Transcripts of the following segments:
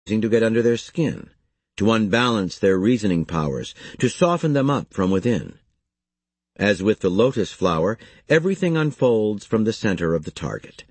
to get under their skin, to unbalance their reasoning powers, to soften them up from within. As with the lotus flower, everything unfolds from the center of the target.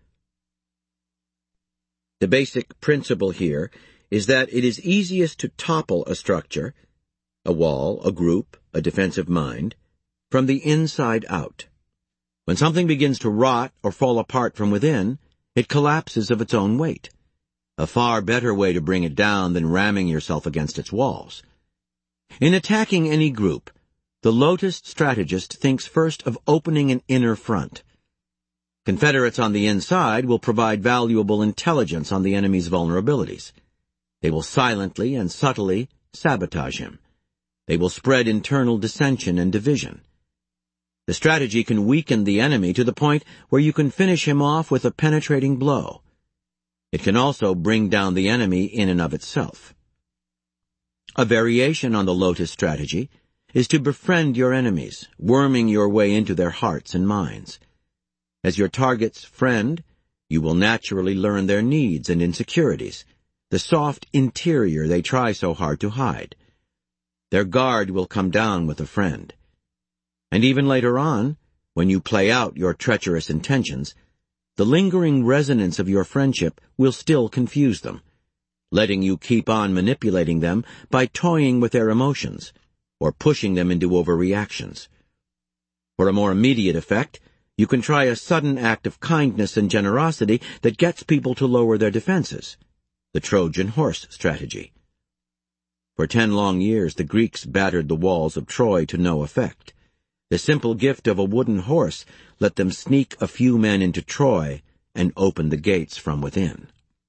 The basic principle here is that it is easiest to topple a structure, a wall, a group, a defensive mind, from the inside out. When something begins to rot or fall apart from within, it collapses of its own weight. A far better way to bring it down than ramming yourself against its walls. In attacking any group, the Lotus strategist thinks first of opening an inner front. Confederates on the inside will provide valuable intelligence on the enemy's vulnerabilities. They will silently and subtly sabotage him. They will spread internal dissension and division. The strategy can weaken the enemy to the point where you can finish him off with a penetrating blow. It can also bring down the enemy in and of itself. A variation on the Lotus strategy is to befriend your enemies, worming your way into their hearts and minds. As your target's friend, you will naturally learn their needs and insecurities, the soft interior they try so hard to hide. Their guard will come down with a friend. And even later on, when you play out your treacherous intentions, the lingering resonance of your friendship will still confuse them, letting you keep on manipulating them by toying with their emotions, or pushing them into overreactions. For a more immediate effect, you can try a sudden act of kindness and generosity that gets people to lower their defenses, the Trojan horse strategy. For 10 long years, the Greeks battered the walls of Troy to no effect. The simple gift of a wooden horse let them sneak a few men into Troy and open the gates from within.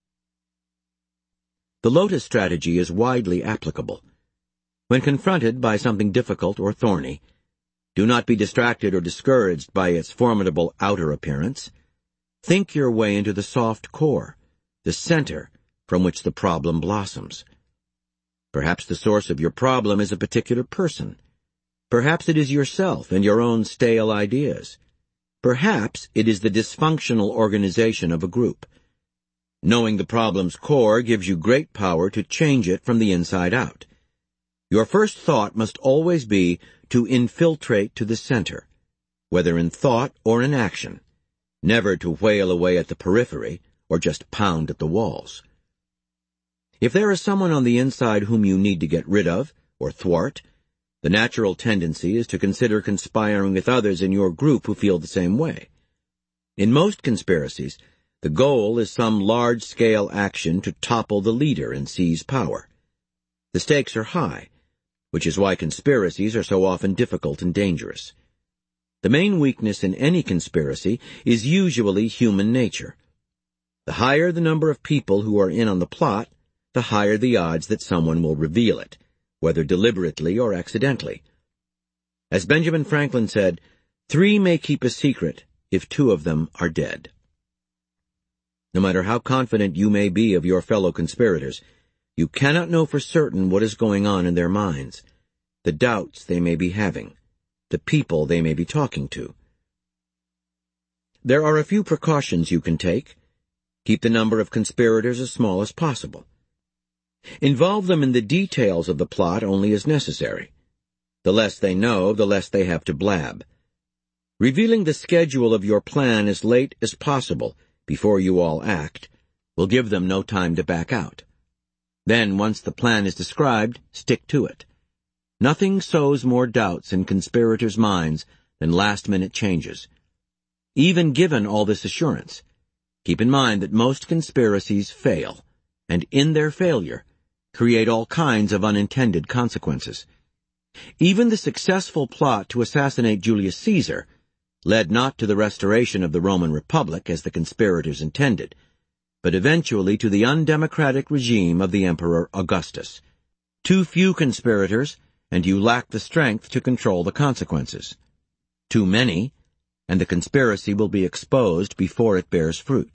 The Lotus strategy is widely applicable. When confronted by something difficult or thorny, do not be distracted or discouraged by its formidable outer appearance. Think your way into the soft core, the center from which the problem blossoms. Perhaps the source of your problem is a particular person. Perhaps it is yourself and your own stale ideas. Perhaps it is the dysfunctional organization of a group. Knowing the problem's core gives you great power to change it from the inside out. Your first thought must always be to infiltrate to the center, whether in thought or in action, never to whale away at the periphery or just pound at the walls. If there is someone on the inside whom you need to get rid of or thwart, the natural tendency is to consider conspiring with others in your group who feel the same way. In most conspiracies, the goal is some large-scale action to topple the leader and seize power. The stakes are high, which is why conspiracies are so often difficult and dangerous. The main weakness in any conspiracy is usually human nature. The higher the number of people who are in on the plot, the higher the odds that someone will reveal it, whether deliberately or accidentally. As Benjamin Franklin said, 3 may keep a secret if 2 of them are dead. No matter how confident you may be of your fellow conspirators, you cannot know for certain what is going on in their minds, the doubts they may be having, the people they may be talking to. There are a few precautions you can take. Keep the number of conspirators as small as possible. Involve them in the details of the plot only as necessary. The less they know, the less they have to blab. Revealing the schedule of your plan as late as possible before you all act will give them no time to back out. Then, once the plan is described, stick to it. Nothing sows more doubts in conspirators' minds than last-minute changes. Even given all this assurance, keep in mind that most conspiracies fail, and in their failure, create all kinds of unintended consequences. Even the successful plot to assassinate Julius Caesar led not to the restoration of the Roman Republic as the conspirators intended, but eventually to the undemocratic regime of the Emperor Augustus. Too few conspirators, and you lack the strength to control the consequences. Too many, and the conspiracy will be exposed before it bears fruit.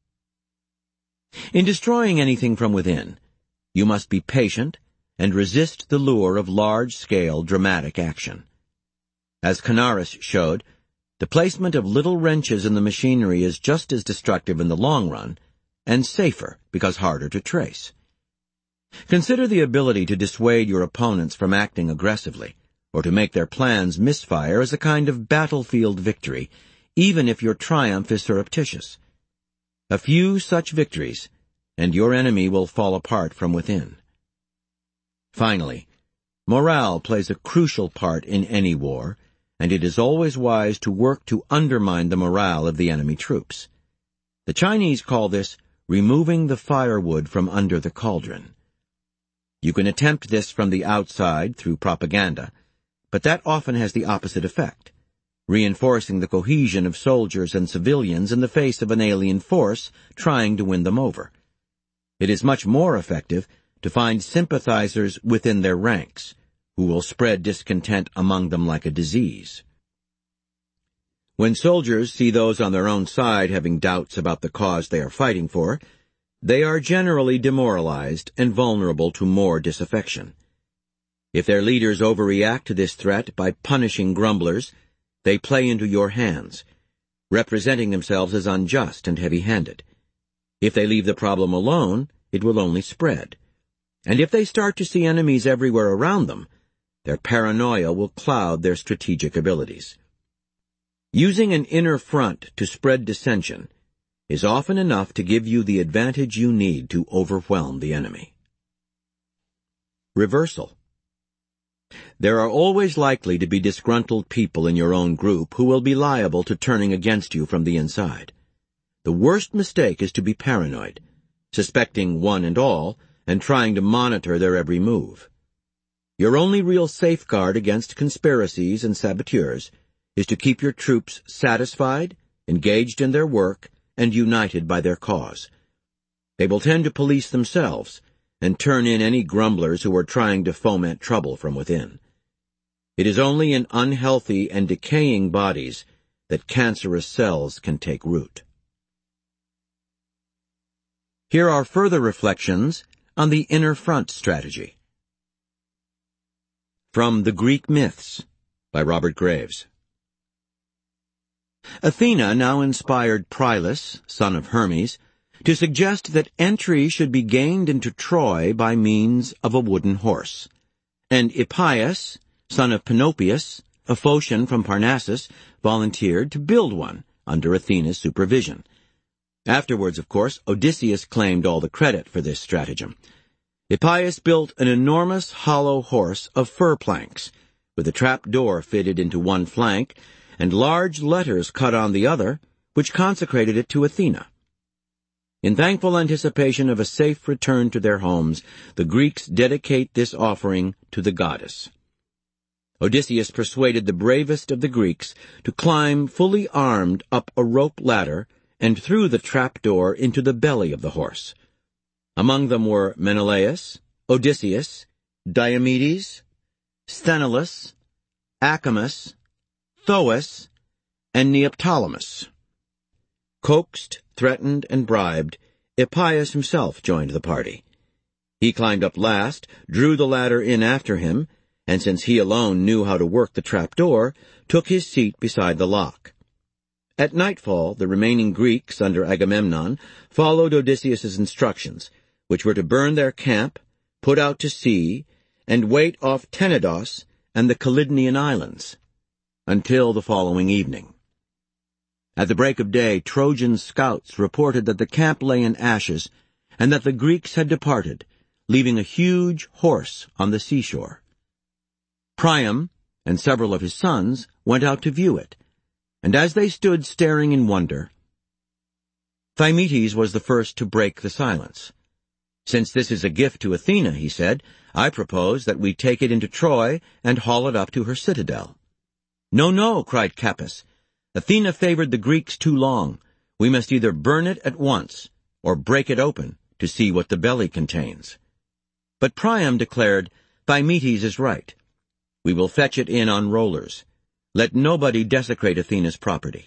In destroying anything from within, you must be patient and resist the lure of large-scale dramatic action. As Canaris showed, the placement of little wrenches in the machinery is just as destructive in the long run, and safer because harder to trace. Consider the ability to dissuade your opponents from acting aggressively, or to make their plans misfire as a kind of battlefield victory, even if your triumph is surreptitious. A few such victories, and your enemy will fall apart from within. Finally, morale plays a crucial part in any war, and it is always wise to work to undermine the morale of the enemy troops. The Chinese call this removing the firewood from under the cauldron. You can attempt this from the outside through propaganda, but that often has the opposite effect, reinforcing the cohesion of soldiers and civilians in the face of an alien force trying to win them over. It is much more effective to find sympathizers within their ranks, who will spread discontent among them like a disease. When soldiers see those on their own side having doubts about the cause they are fighting for, they are generally demoralized and vulnerable to more disaffection. If their leaders overreact to this threat by punishing grumblers, they play into your hands, representing themselves as unjust and heavy-handed. If they leave the problem alone, it will only spread. And if they start to see enemies everywhere around them, their paranoia will cloud their strategic abilities. Using an inner front to spread dissension is often enough to give you the advantage you need to overwhelm the enemy. Reversal. There are always likely to be disgruntled people in your own group who will be liable to turning against you from the inside. The worst mistake is to be paranoid, suspecting one and all, and trying to monitor their every move. Your only real safeguard against conspiracies and saboteurs is to keep your troops satisfied, engaged in their work, and united by their cause. They will tend to police themselves and turn in any grumblers who are trying to foment trouble from within. It is only in unhealthy and decaying bodies that cancerous cells can take root. Here are further reflections on the inner front strategy. From The Greek Myths, by Robert Graves. Athena now inspired Prialus, son of Hermes, to suggest that entry should be gained into Troy by means of a wooden horse, and Hippias, son of Panopeus, a Phocian from Parnassus, volunteered to build one under Athena's supervision. Afterwards, of course, Odysseus claimed all the credit for this stratagem. Hippias built an enormous hollow horse of fir planks, with a trap door fitted into one flank, and large letters cut on the other, which consecrated it to Athena. In thankful anticipation of a safe return to their homes, the Greeks dedicate this offering to the goddess. Odysseus persuaded the bravest of the Greeks to climb fully armed up a rope ladder and through the trapdoor into the belly of the horse. Among them were Menelaus, Odysseus, Diomedes, Sthenelus, Acamas, Thoas, and Neoptolemus. Coaxed, threatened, and bribed, Hippias himself joined the party. He climbed up last, drew the ladder in after him, and since he alone knew how to work the trapdoor, took his seat beside the lock. At nightfall, the remaining Greeks under Agamemnon followed Odysseus's instructions, which were to burn their camp, put out to sea, and wait off Tenedos and the Calydnian islands until the following evening. At the break of day, Trojan scouts reported that the camp lay in ashes and that the Greeks had departed, leaving a huge horse on the seashore. Priam and several of his sons went out to view it, and as they stood staring in wonder, Thymoetes was the first to break the silence. "Since this is a gift to Athena," he said, "I propose that we take it into Troy and haul it up to her citadel." "No, no," cried Capys. "Athena favored the Greeks too long. We must either burn it at once or break it open to see what the belly contains." But Priam declared, "Thymoetes is right. We will fetch it in on rollers. Let nobody desecrate Athena's property."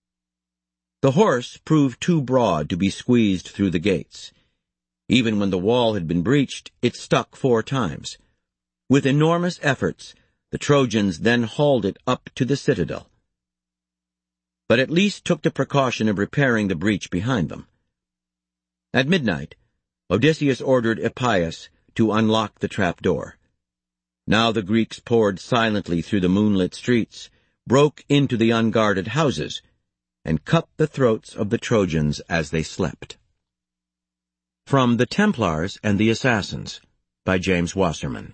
The horse proved too broad to be squeezed through the gates. Even when the wall had been breached, it stuck 4 times. With enormous efforts, the Trojans then hauled it up to the citadel, but at least took the precaution of repairing the breach behind them. At midnight, Odysseus ordered Hippias to unlock the trapdoor. Now the Greeks poured silently through the moonlit streets, broke into the unguarded houses, and cut the throats of the Trojans as they slept. From The Templars and the Assassins, by James Wasserman.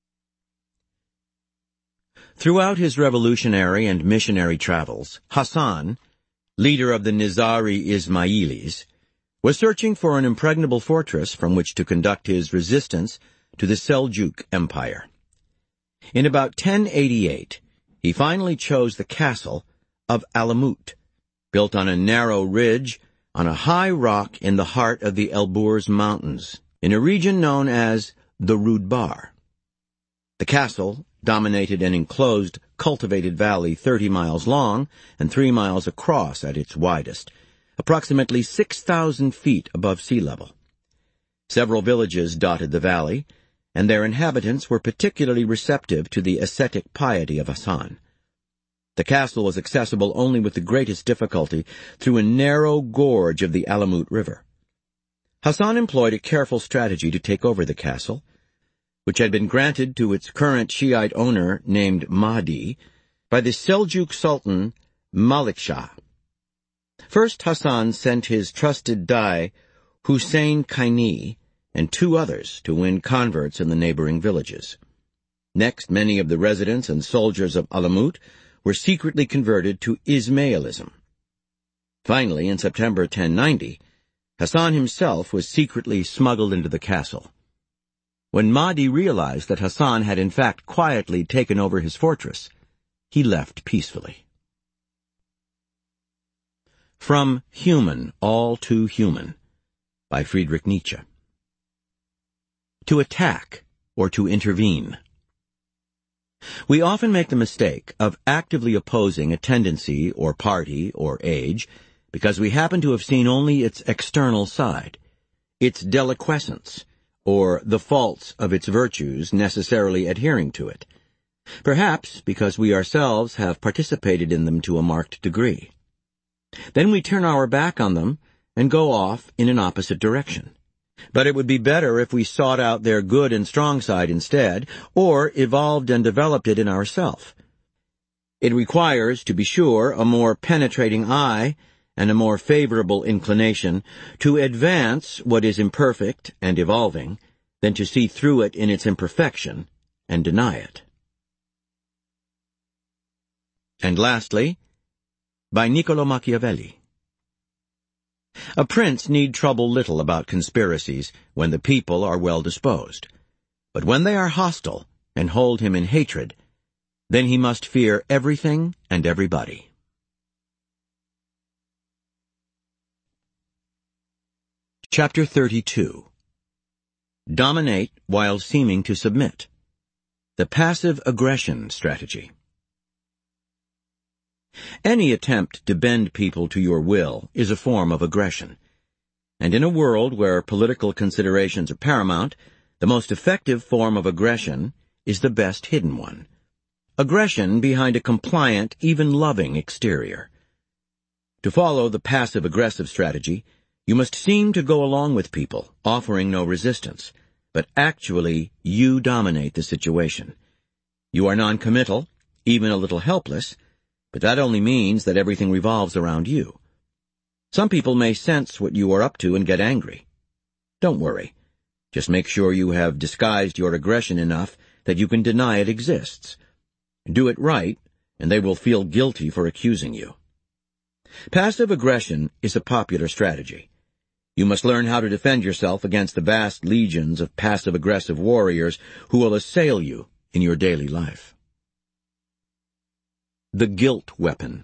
Throughout his revolutionary and missionary travels, Hassan, leader of the Nizari Ismailis, was searching for an impregnable fortress from which to conduct his resistance to the Seljuk Empire. In about 1088, he finally chose the castle of Alamut, built on a narrow ridge on a high rock in the heart of the Elburz Mountains, in a region known as the Rudbar. The castle dominated an enclosed, cultivated valley 30 miles long and 3 miles across at its widest, approximately 6,000 feet above sea level. Several villages dotted the valley, and their inhabitants were particularly receptive to the ascetic piety of Hassan. The castle was accessible only with the greatest difficulty through a narrow gorge of the Alamut River. Hassan employed a careful strategy to take over the castle, which had been granted to its current Shiite owner named Mahdi by the Seljuk Sultan Malikshah. First, Hassan sent his trusted Dai, Hussein Kaini, and 2 others to win converts in the neighboring villages. Next, many of the residents and soldiers of Alamut were secretly converted to Ismailism. Finally, in September 1090, Hassan himself was secretly smuggled into the castle. When Mahdi realized that Hassan had in fact quietly taken over his fortress, he left peacefully. From Human, All Too Human, by Friedrich Nietzsche. To attack or to intervene. We often make the mistake of actively opposing a tendency or party or age because we happen to have seen only its external side, its deliquescence, or the faults of its virtues necessarily adhering to it, perhaps because we ourselves have participated in them to a marked degree. Then we turn our back on them and go off in an opposite direction. But it would be better if we sought out their good and strong side instead, or evolved and developed it in ourself. It requires, to be sure, a more penetrating eye and a more favorable inclination to advance what is imperfect and evolving than to see through it in its imperfection and deny it. And lastly, by Niccolò Machiavelli. A prince need trouble little about conspiracies when the people are well disposed, but when they are hostile and hold him in hatred, then he must fear everything and everybody. Chapter 32. Dominate while seeming to submit. The passive aggression strategy. Any attempt to bend people to your will is a form of aggression. And in a world where political considerations are paramount, the most effective form of aggression is the best hidden one. Aggression behind a compliant, even loving exterior. To follow the passive-aggressive strategy, you must seem to go along with people, offering no resistance, but actually you dominate the situation. You are non-committal, even a little helpless, but that only means that everything revolves around you. Some people may sense what you are up to and get angry. Don't worry. Just make sure you have disguised your aggression enough that you can deny it exists. Do it right, and they will feel guilty for accusing you. Passive aggression is a popular strategy. You must learn how to defend yourself against the vast legions of passive-aggressive warriors who will assail you in your daily life. The Guilt Weapon.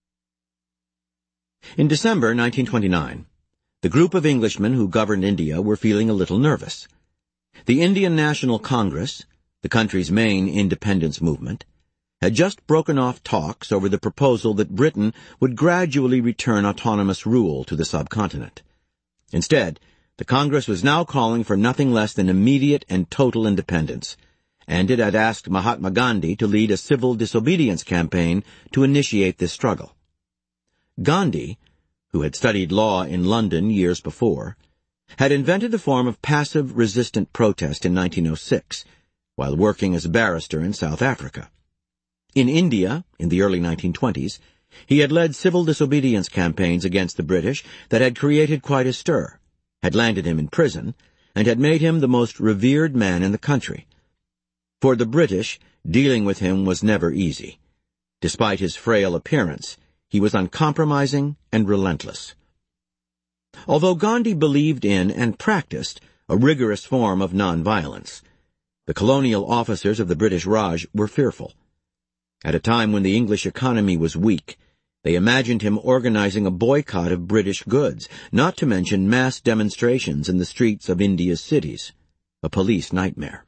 In December 1929, the group of Englishmen who governed India were feeling a little nervous. The Indian National Congress, the country's main independence movement, had just broken off talks over the proposal that Britain would gradually return autonomous rule to the subcontinent. Instead, the Congress was now calling for nothing less than immediate and total independence, and it had asked Mahatma Gandhi to lead a civil disobedience campaign to initiate this struggle. Gandhi, who had studied law in London years before, had invented the form of passive resistant protest in 1906, while working as a barrister in South Africa. In India, in the early 1920s, he had led civil disobedience campaigns against the British that had created quite a stir, had landed him in prison, and had made him the most revered man in the country. For the British, dealing with him was never easy. Despite his frail appearance, he was uncompromising and relentless. Although Gandhi believed in and practiced a rigorous form of nonviolence, the colonial officers of the British Raj were fearful. At a time when the English economy was weak, they imagined him organizing a boycott of British goods, not to mention mass demonstrations in the streets of India's cities, a police nightmare.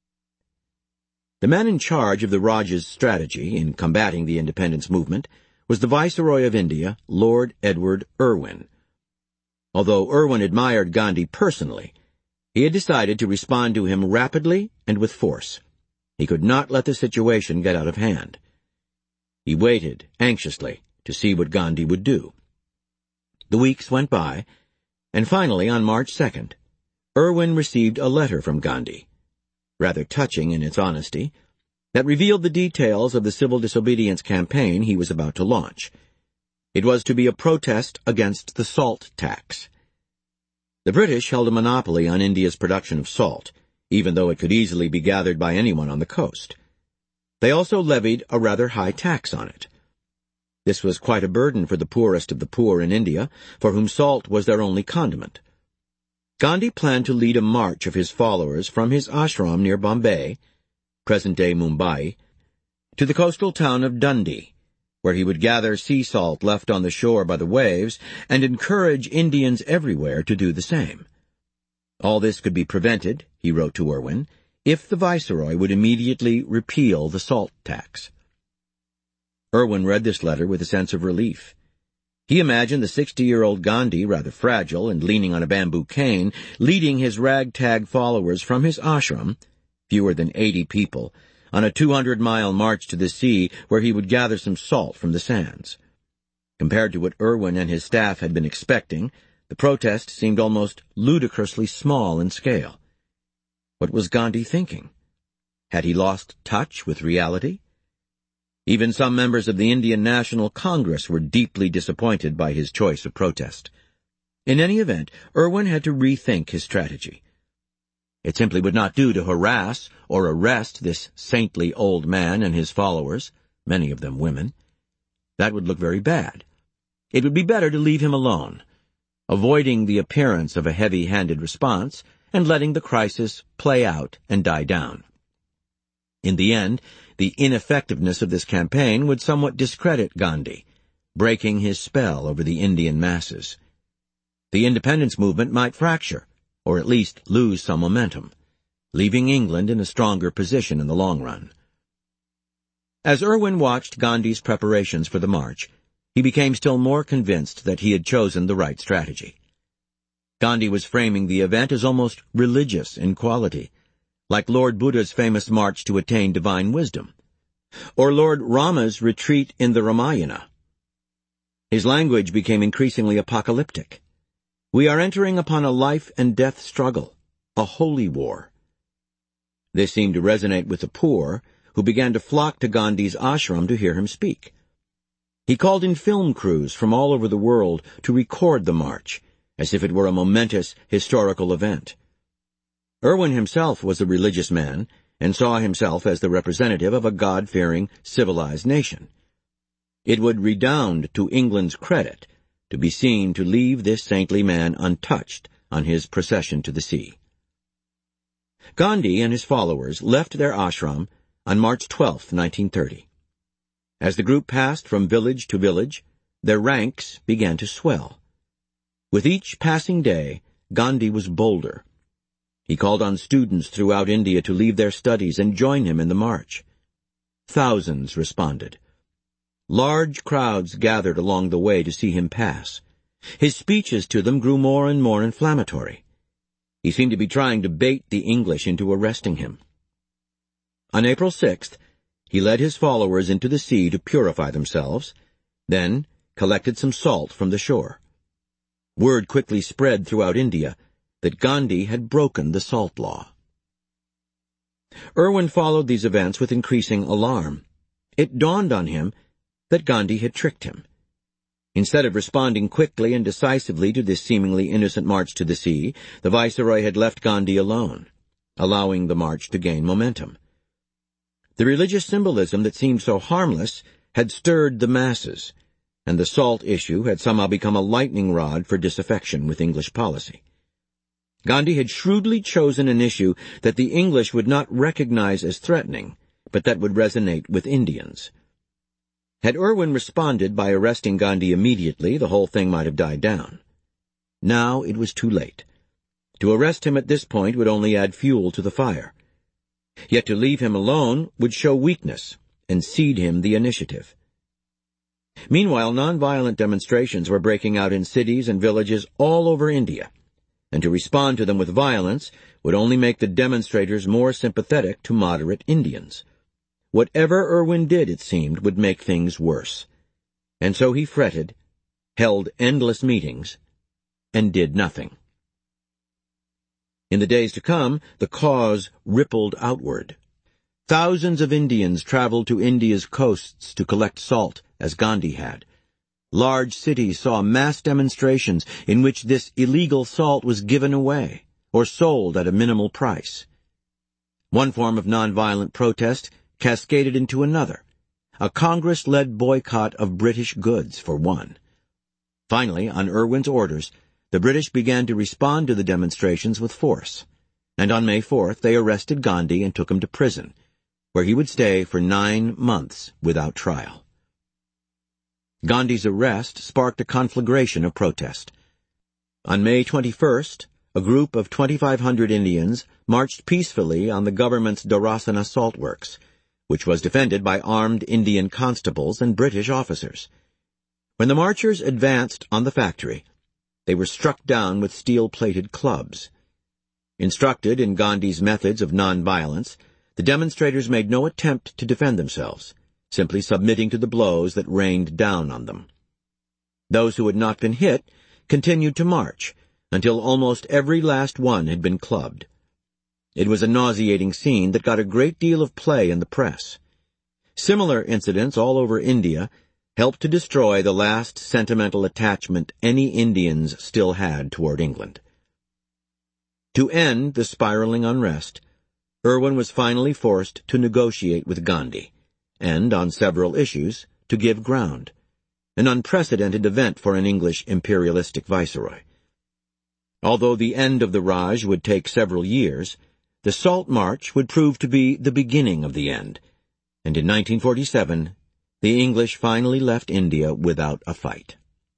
The man in charge of the Raj's strategy in combating the independence movement was the Viceroy of India, Lord Edward Irwin. Although Irwin admired Gandhi personally, he had decided to respond to him rapidly and with force. He could not let the situation get out of hand. He waited anxiously to see what Gandhi would do. The weeks went by, and finally, on March 2nd, Irwin received a letter from Gandhi, rather touching in its honesty, that revealed the details of the civil disobedience campaign he was about to launch. It was to be a protest against the salt tax. The British held a monopoly on India's production of salt, even though it could easily be gathered by anyone on the coast. They also levied a rather high tax on it. This was quite a burden for the poorest of the poor in India, for whom salt was their only condiment. Gandhi planned to lead a march of his followers from his ashram near Bombay, present-day Mumbai, to the coastal town of Dundee, where he would gather sea salt left on the shore by the waves and encourage Indians everywhere to do the same. All this could be prevented, he wrote to Irwin, if the Viceroy would immediately repeal the salt tax. Irwin read this letter with a sense of relief. He imagined the 60-year-old Gandhi, rather fragile and leaning on a bamboo cane, leading his ragtag followers from his ashram, fewer than 80 people, on a 200-mile march to the sea where he would gather some salt from the sands. Compared to what Irwin and his staff had been expecting, the protest seemed almost ludicrously small in scale. What was Gandhi thinking? Had he lost touch with reality? Even some members of the Indian National Congress were deeply disappointed by his choice of protest. In any event, Irwin had to rethink his strategy. It simply would not do to harass or arrest this saintly old man and his followers, many of them women. That would look very bad. It would be better to leave him alone, avoiding the appearance of a heavy-handed response and letting the crisis play out and die down. In the end, the ineffectiveness of this campaign would somewhat discredit Gandhi, breaking his spell over the Indian masses. The independence movement might fracture, or at least lose some momentum, leaving England in a stronger position in the long run. As Irwin watched Gandhi's preparations for the march, he became still more convinced that he had chosen the right strategy. Gandhi was framing the event as almost religious in quality, like Lord Buddha's famous march to attain divine wisdom, or Lord Rama's retreat in the Ramayana. His language became increasingly apocalyptic. We are entering upon a life-and-death struggle, a holy war. This seemed to resonate with the poor, who began to flock to Gandhi's ashram to hear him speak. He called in film crews from all over the world to record the march, as if it were a momentous historical event. Irwin himself was a religious man, and saw himself as the representative of a God-fearing, civilized nation. It would redound to England's credit to be seen to leave this saintly man untouched on his procession to the sea. Gandhi and his followers left their ashram on March 12, 1930. As the group passed from village to village, their ranks began to swell. With each passing day, Gandhi was bolder. He called on students throughout India to leave their studies and join him in the march. Thousands responded. Large crowds gathered along the way to see him pass. His speeches to them grew more and more inflammatory. He seemed to be trying to bait the English into arresting him. On April 6th, he led his followers into the sea to purify themselves, then collected some salt from the shore. Word quickly spread throughout India that Gandhi had broken the salt law. Irwin followed these events with increasing alarm. It dawned on him that Gandhi had tricked him. Instead of responding quickly and decisively to this seemingly innocent march to the sea, the Viceroy had left Gandhi alone, allowing the march to gain momentum. The religious symbolism that seemed so harmless had stirred the masses, and the salt issue had somehow become a lightning rod for disaffection with English policy. Gandhi had shrewdly chosen an issue that the English would not recognize as threatening, but that would resonate with Indians. Had Irwin responded by arresting Gandhi immediately, the whole thing might have died down. Now it was too late. To arrest him at this point would only add fuel to the fire. Yet to leave him alone would show weakness and cede him the initiative. Meanwhile, nonviolent demonstrations were breaking out in cities and villages all over India, and to respond to them with violence would only make the demonstrators more sympathetic to moderate Indians. Whatever Irwin did, it seemed, would make things worse. And so he fretted, held endless meetings, and did nothing. In the days to come, the cause rippled outward. Thousands of Indians traveled to India's coasts to collect salt, as Gandhi had. Large cities saw mass demonstrations in which this illegal salt was given away or sold at a minimal price. One form of nonviolent protest cascaded into another, a Congress-led boycott of British goods, for one. Finally, on Irwin's orders, the British began to respond to the demonstrations with force, and on May 4th they arrested Gandhi and took him to prison, where he would stay for 9 months without trial. Gandhi's arrest sparked a conflagration of protest. On May 21st, a group of 2,500 Indians marched peacefully on the government's Dharasana salt works, which was defended by armed Indian constables and British officers. When the marchers advanced on the factory, they were struck down with steel-plated clubs. Instructed in Gandhi's methods of nonviolence, the demonstrators made no attempt to defend themselves, simply submitting to the blows that rained down on them. Those who had not been hit continued to march, until almost every last one had been clubbed. It was a nauseating scene that got a great deal of play in the press. Similar incidents all over India helped to destroy the last sentimental attachment any Indians still had toward England. To end the spiraling unrest, Irwin was finally forced to negotiate with Gandhi, and, on several issues, to give ground, an unprecedented event for an English imperialistic viceroy. Although the end of the Raj would take several years, the Salt March would prove to be the beginning of the end, and in 1947, the English finally left India without a fight.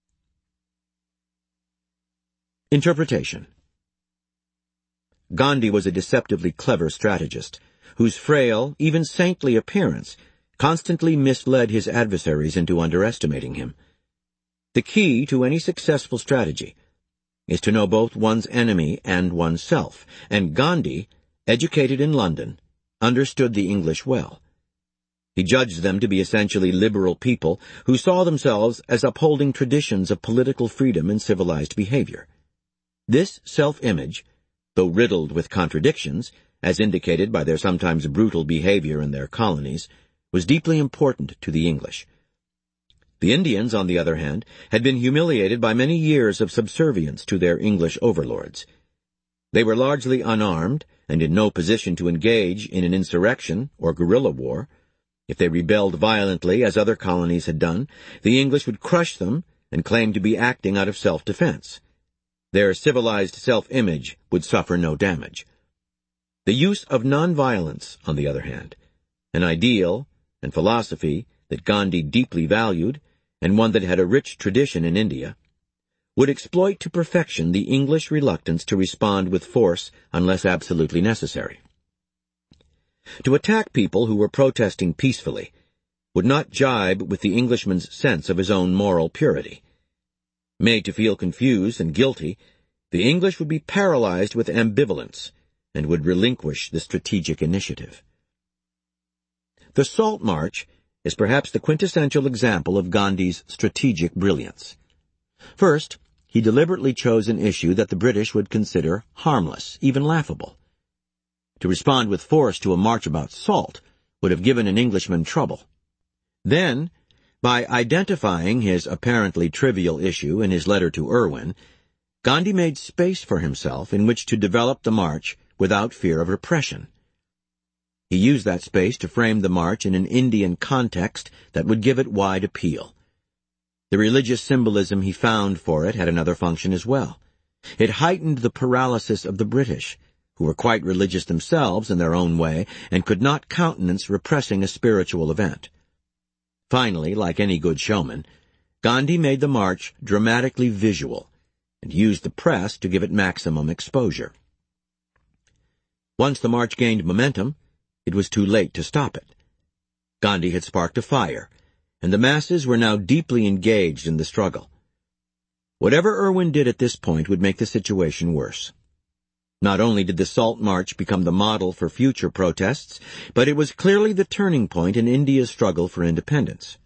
Interpretation. Gandhi was a deceptively clever strategist, whose frail, even saintly appearance constantly misled his adversaries into underestimating him. The key to any successful strategy is to know both one's enemy and oneself, and Gandhi, educated in London, understood the English well. He judged them to be essentially liberal people who saw themselves as upholding traditions of political freedom and civilized behavior. This self-image, though riddled with contradictions, as indicated by their sometimes brutal behavior in their colonies, was deeply important to the English. The Indians, on the other hand, had been humiliated by many years of subservience to their English overlords. They were largely unarmed and in no position to engage in an insurrection or guerrilla war. If they rebelled violently, as other colonies had done, the English would crush them and claim to be acting out of self-defense. Their civilized self-image would suffer no damage. The use of nonviolence, on the other hand, an ideal and philosophy that Gandhi deeply valued, and one that had a rich tradition in India, would exploit to perfection the English reluctance to respond with force unless absolutely necessary. To attack people who were protesting peacefully would not jibe with the Englishman's sense of his own moral purity. Made to feel confused and guilty, the English would be paralyzed with ambivalence and would relinquish the strategic initiative. The Salt March is perhaps the quintessential example of Gandhi's strategic brilliance. First, he deliberately chose an issue that the British would consider harmless, even laughable. To respond with force to a march about salt would have given an Englishman trouble. Then, by identifying his apparently trivial issue in his letter to Irwin, Gandhi made space for himself in which to develop the march without fear of repression. He used that space to frame the march in an Indian context that would give it wide appeal. The religious symbolism he found for it had another function as well. It heightened the paralysis of the British, who were quite religious themselves in their own way and could not countenance repressing a spiritual event. Finally, like any good showman, Gandhi made the march dramatically visual and used the press to give it maximum exposure. Once the march gained momentum, it was too late to stop it. Gandhi had sparked a fire, and the masses were now deeply engaged in the struggle. Whatever Irwin did at this point would make the situation worse. Not only did the Salt March become the model for future protests, but it was clearly the turning point in India's struggle for independence.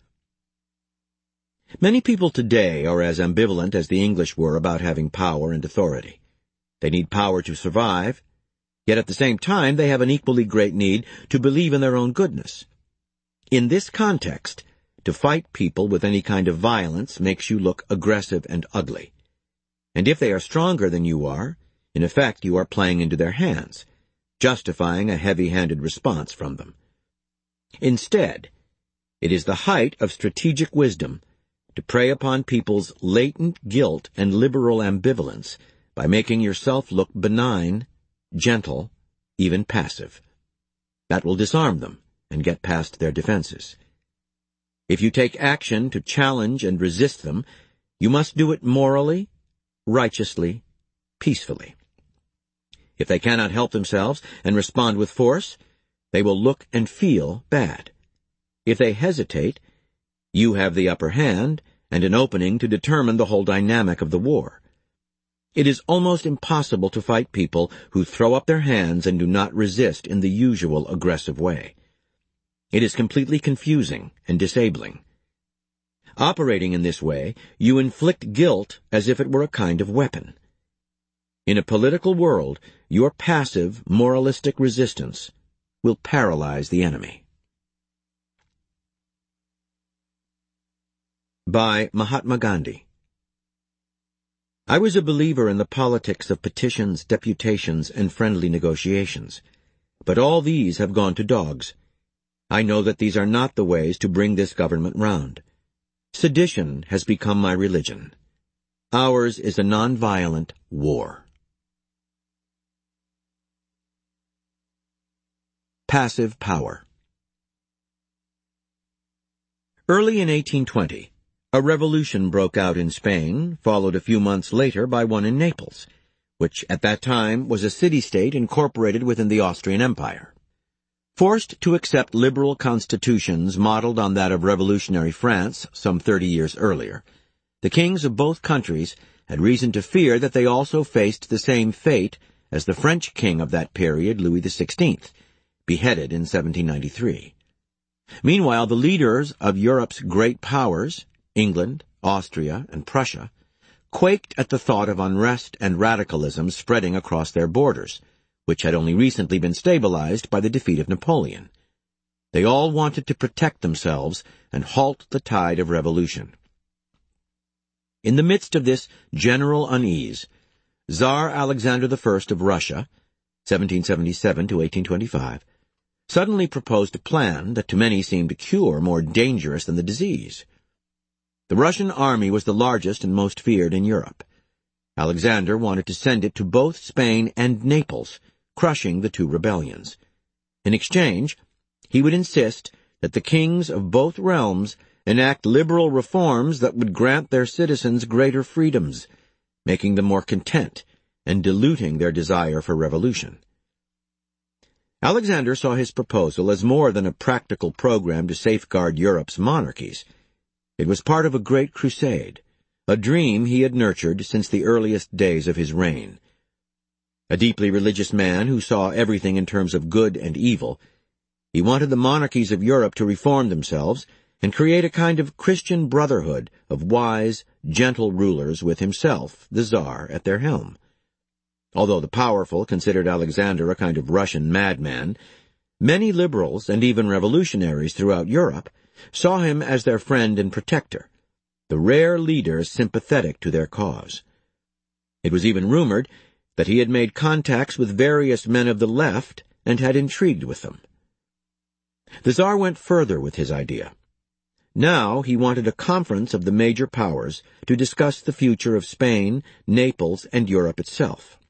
Many people today are as ambivalent as the English were about having power and authority. They need power to survive, yet at the same time they have an equally great need to believe in their own goodness. In this context, to fight people with any kind of violence makes you look aggressive and ugly. And if they are stronger than you are, in effect you are playing into their hands, justifying a heavy-handed response from them. Instead, it is the height of strategic wisdom to prey upon people's latent guilt and liberal ambivalence by making yourself look benign, gentle, even passive. That will disarm them and get past their defenses. If you take action to challenge and resist them, you must do it morally, righteously, peacefully. If they cannot help themselves and respond with force, they will look and feel bad. If they hesitate, you have the upper hand and an opening to determine the whole dynamic of the war. It is almost impossible to fight people who throw up their hands and do not resist in the usual aggressive way. It is completely confusing and disabling. Operating in this way, you inflict guilt as if it were a kind of weapon. In a political world, your passive, moralistic resistance will paralyze the enemy. By Mahatma Gandhi. I was a believer in the politics of petitions, deputations, and friendly negotiations. But all these have gone to dogs. I know that these are not the ways to bring this government round. Sedition has become my religion. Ours is a nonviolent war. Passive power. Early in 1820, a revolution broke out in Spain, followed a few months later by one in Naples, which at that time was a city-state incorporated within the Austrian Empire. Forced to accept liberal constitutions modeled on that of revolutionary France some 30 years earlier, the kings of both countries had reason to fear that they also faced the same fate as the French king of that period, Louis XVI, beheaded in 1793. Meanwhile, the leaders of Europe's great powers, England, Austria, and Prussia, quaked at the thought of unrest and radicalism spreading across their borders, which had only recently been stabilized by the defeat of Napoleon. They all wanted to protect themselves and halt the tide of revolution. In the midst of this general unease, Tsar Alexander I of Russia, 1777 to 1825, suddenly proposed a plan that to many seemed a cure more dangerous than the disease. The Russian army was the largest and most feared in Europe. Alexander wanted to send it to both Spain and Naples, crushing the two rebellions. In exchange, he would insist that the kings of both realms enact liberal reforms that would grant their citizens greater freedoms, making them more content and diluting their desire for revolution. Alexander saw his proposal as more than a practical program to safeguard Europe's monarchies. It was part of a great crusade, a dream he had nurtured since the earliest days of his reign. A deeply religious man who saw everything in terms of good and evil, he wanted the monarchies of Europe to reform themselves and create a kind of Christian brotherhood of wise, gentle rulers with himself, the Tsar, at their helm. Although the powerful considered Alexander a kind of Russian madman, many liberals and even revolutionaries throughout Europe saw him as their friend and protector, the rare leader sympathetic to their cause. It was even rumored that he had made contacts with various men of the left and had intrigued with them. The Tsar went further with his idea. Now he wanted a conference of the major powers to discuss the future of Spain, Naples, and Europe itself.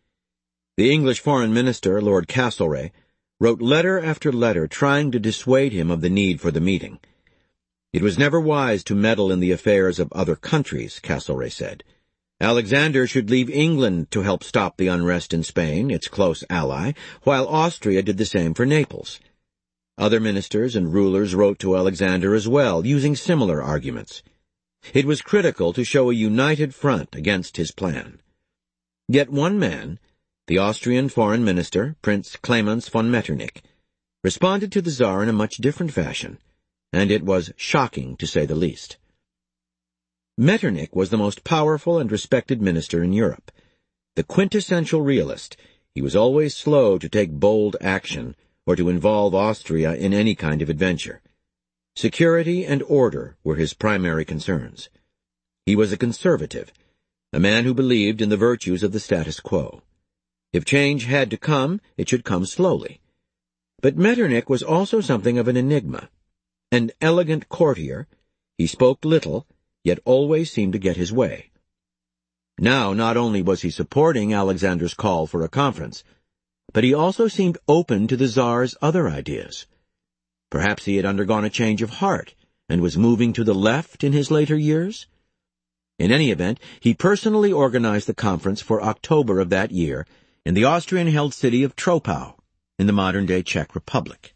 The English foreign minister, Lord Castlereagh, wrote letter after letter trying to dissuade him of the need for the meeting. It was never wise to meddle in the affairs of other countries, Castlereagh said. Alexander should leave England to help stop the unrest in Spain, its close ally, while Austria did the same for Naples. Other ministers and rulers wrote to Alexander as well, using similar arguments. It was critical to show a united front against his plan. Yet one man, the Austrian foreign minister, Prince Clemens von Metternich, responded to the Tsar in a much different fashion, and it was shocking to say the least. Metternich was the most powerful and respected minister in Europe. The quintessential realist, he was always slow to take bold action or to involve Austria in any kind of adventure. Security and order were his primary concerns. He was a conservative, a man who believed in the virtues of the status quo. If change had to come, it should come slowly. But Metternich was also something of an enigma. An elegant courtier, he spoke little, yet always seemed to get his way. Now, not only was he supporting Alexander's call for a conference, but he also seemed open to the Tsar's other ideas. Perhaps he had undergone a change of heart and was moving to the left in his later years? In any event, he personally organized the conference for October of that year in the Austrian-held city of Troppau, in the modern-day Czech Republic.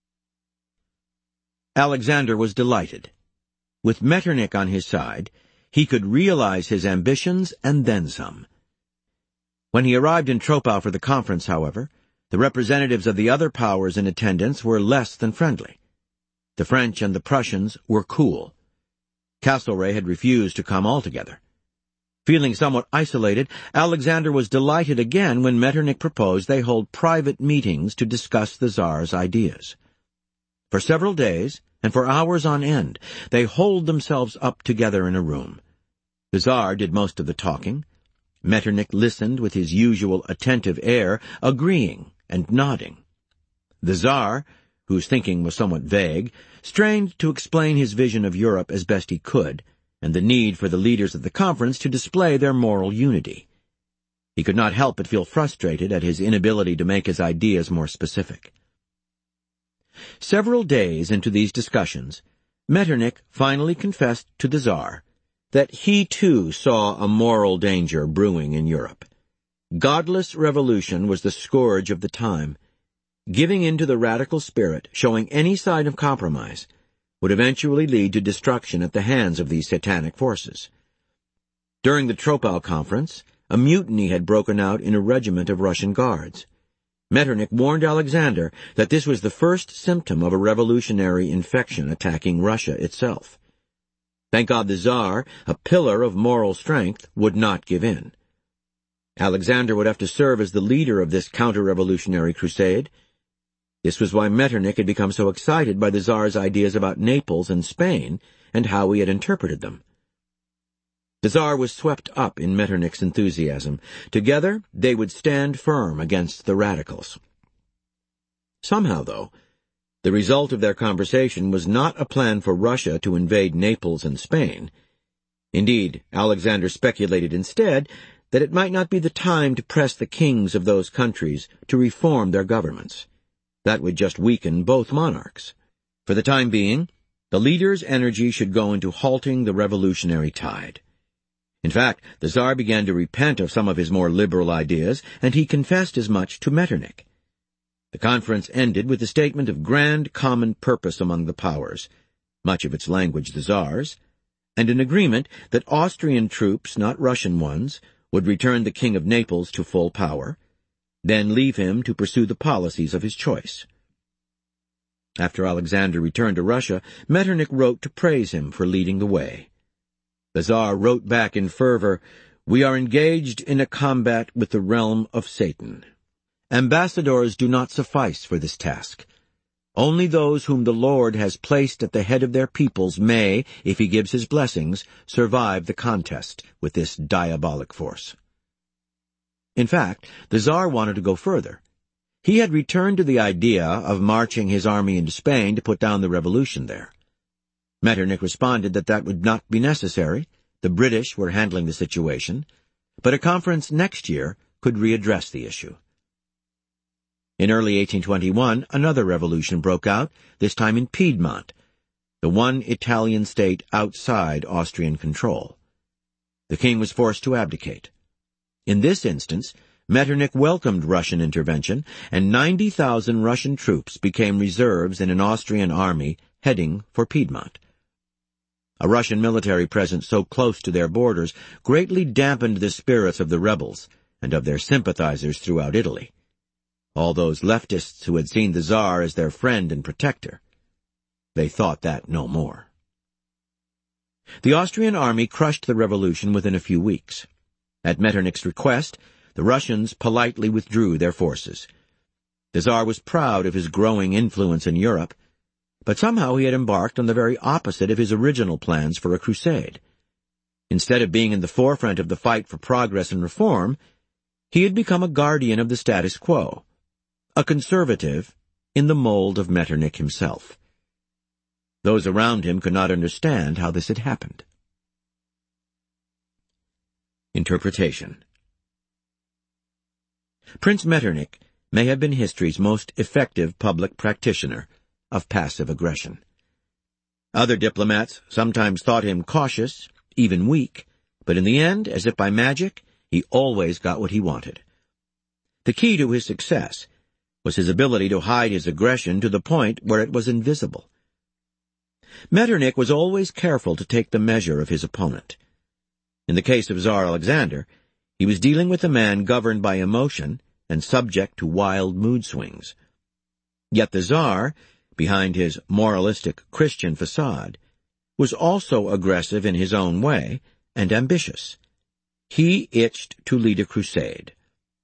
Alexander was delighted. With Metternich on his side, he could realize his ambitions and then some. When he arrived in Troppau for the conference, however, the representatives of the other powers in attendance were less than friendly. The French and the Prussians were cool. Castlereagh had refused to come altogether. Feeling somewhat isolated, Alexander was delighted again when Metternich proposed they hold private meetings to discuss the Tsar's ideas. For several days, and for hours on end, they holed themselves up together in a room. The Tsar did most of the talking. Metternich listened with his usual attentive air, agreeing and nodding. The Tsar, whose thinking was somewhat vague, strained to explain his vision of Europe as best he could, and the need for the leaders of the conference to display their moral unity. He could not help but feel frustrated at his inability to make his ideas more specific. Several days into these discussions, Metternich finally confessed to the Tsar that he too saw a moral danger brewing in Europe. Godless revolution was the scourge of the time. Giving in to the radical spirit, showing any sign of compromise, would eventually lead to destruction at the hands of these satanic forces. During the Troppau conference, a mutiny had broken out in a regiment of Russian guards. Metternich warned Alexander that this was the first symptom of a revolutionary infection attacking Russia itself. Thank God the Tsar, a pillar of moral strength, would not give in. Alexander would have to serve as the leader of this counter-revolutionary crusade. This was why Metternich had become so excited by the Tsar's ideas about Naples and Spain and how he had interpreted them. The Tsar was swept up in Metternich's enthusiasm. Together, they would stand firm against the radicals. Somehow, though, the result of their conversation was not a plan for Russia to invade Naples and Spain. Indeed, Alexander speculated instead that it might not be the time to press the kings of those countries to reform their governments. That would just weaken both monarchs. For the time being, the leader's energy should go into halting the revolutionary tide. In fact, the Tsar began to repent of some of his more liberal ideas, and he confessed as much to Metternich. The conference ended with a statement of grand common purpose among the powers, much of its language the Tsar's, and an agreement that Austrian troops, not Russian ones, would return the King of Naples to full power, then leave him to pursue the policies of his choice. After Alexander returned to Russia, Metternich wrote to praise him for leading the way. The Tsar wrote back in fervor, "We are engaged in a combat with the realm of Satan. Ambassadors do not suffice for this task. Only those whom the Lord has placed at the head of their peoples may, if he gives his blessings, survive the contest with this diabolic force." In fact, the Tsar wanted to go further. He had returned to the idea of marching his army into Spain to put down the revolution there. Metternich responded that that would not be necessary. The British were handling the situation, but a conference next year could readdress the issue. In early 1821, another revolution broke out, this time in Piedmont, the one Italian state outside Austrian control. The king was forced to abdicate. In this instance, Metternich welcomed Russian intervention, and 90,000 Russian troops became reserves in an Austrian army heading for Piedmont. A Russian military presence so close to their borders greatly dampened the spirits of the rebels and of their sympathizers throughout Italy. All those leftists who had seen the Tsar as their friend and protector. They thought that no more. The Austrian army crushed the revolution within a few weeks. At Metternich's request, the Russians politely withdrew their forces. The Tsar was proud of his growing influence in Europe, but somehow he had embarked on the very opposite of his original plans for a crusade. Instead of being in the forefront of the fight for progress and reform, he had become a guardian of the status quo, a conservative in the mold of Metternich himself. Those around him could not understand how this had happened. Interpretation. Prince Metternich may have been history's most effective public practitioner of passive aggression. Other diplomats sometimes thought him cautious, even weak, but in the end, as if by magic, he always got what he wanted. The key to his success was his ability to hide his aggression to the point where it was invisible. Metternich was always careful to take the measure of his opponent. In the case of Tsar Alexander, he was dealing with a man governed by emotion and subject to wild mood swings. Yet the Tsar, behind his moralistic Christian facade, was also aggressive in his own way and ambitious. He itched to lead a crusade.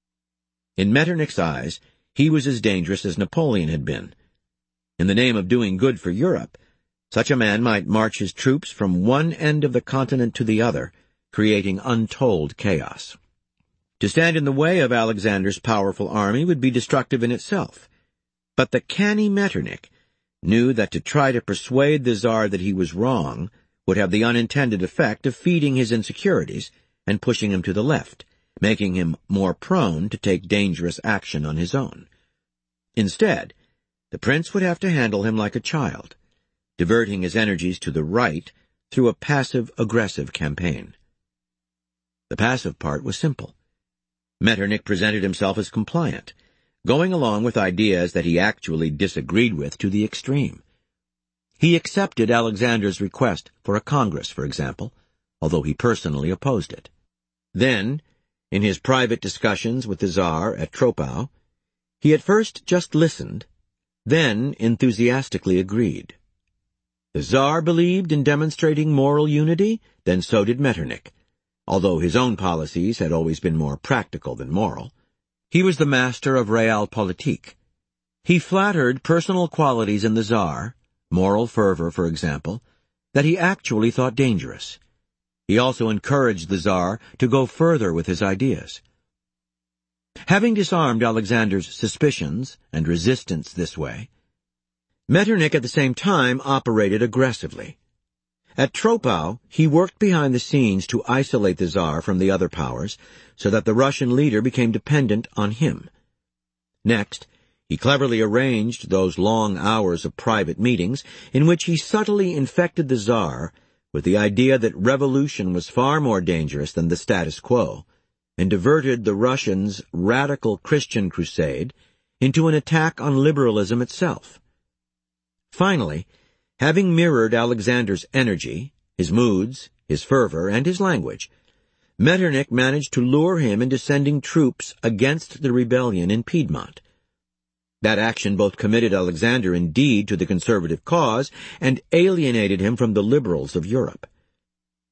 In Metternich's eyes, he was as dangerous as Napoleon had been. In the name of doing good for Europe, such a man might march his troops from one end of the continent to the other, creating untold chaos. To stand in the way of Alexander's powerful army would be destructive in itself. But the canny Metternich knew that to try to persuade the Tsar that he was wrong would have the unintended effect of feeding his insecurities and pushing him to the left, making him more prone to take dangerous action on his own. Instead, the prince would have to handle him like a child, diverting his energies to the right through a passive-aggressive campaign. The passive part was simple. Metternich presented himself as compliant, going along with ideas that he actually disagreed with to the extreme. He accepted Alexander's request for a congress, for example, although he personally opposed it. Then, in his private discussions with the Tsar at Troppau, he at first just listened, then enthusiastically agreed. The Tsar believed in demonstrating moral unity, then so did Metternich, although his own policies had always been more practical than moral. He was the master of realpolitik. He flattered personal qualities in the Tsar, moral fervor, for example, that he actually thought dangerous. He also encouraged the Tsar to go further with his ideas. Having disarmed Alexander's suspicions and resistance this way, Metternich at the same time operated aggressively. At Troppau, he worked behind the scenes to isolate the Tsar from the other powers so that the Russian leader became dependent on him. Next, he cleverly arranged those long hours of private meetings in which he subtly infected the Tsar with the idea that revolution was far more dangerous than the status quo, and diverted the Russians' radical Christian crusade into an attack on liberalism itself. Finally, having mirrored Alexander's energy, his moods, his fervor, and his language, Metternich managed to lure him into sending troops against the rebellion in Piedmont. That action both committed Alexander indeed to the conservative cause and alienated him from the liberals of Europe.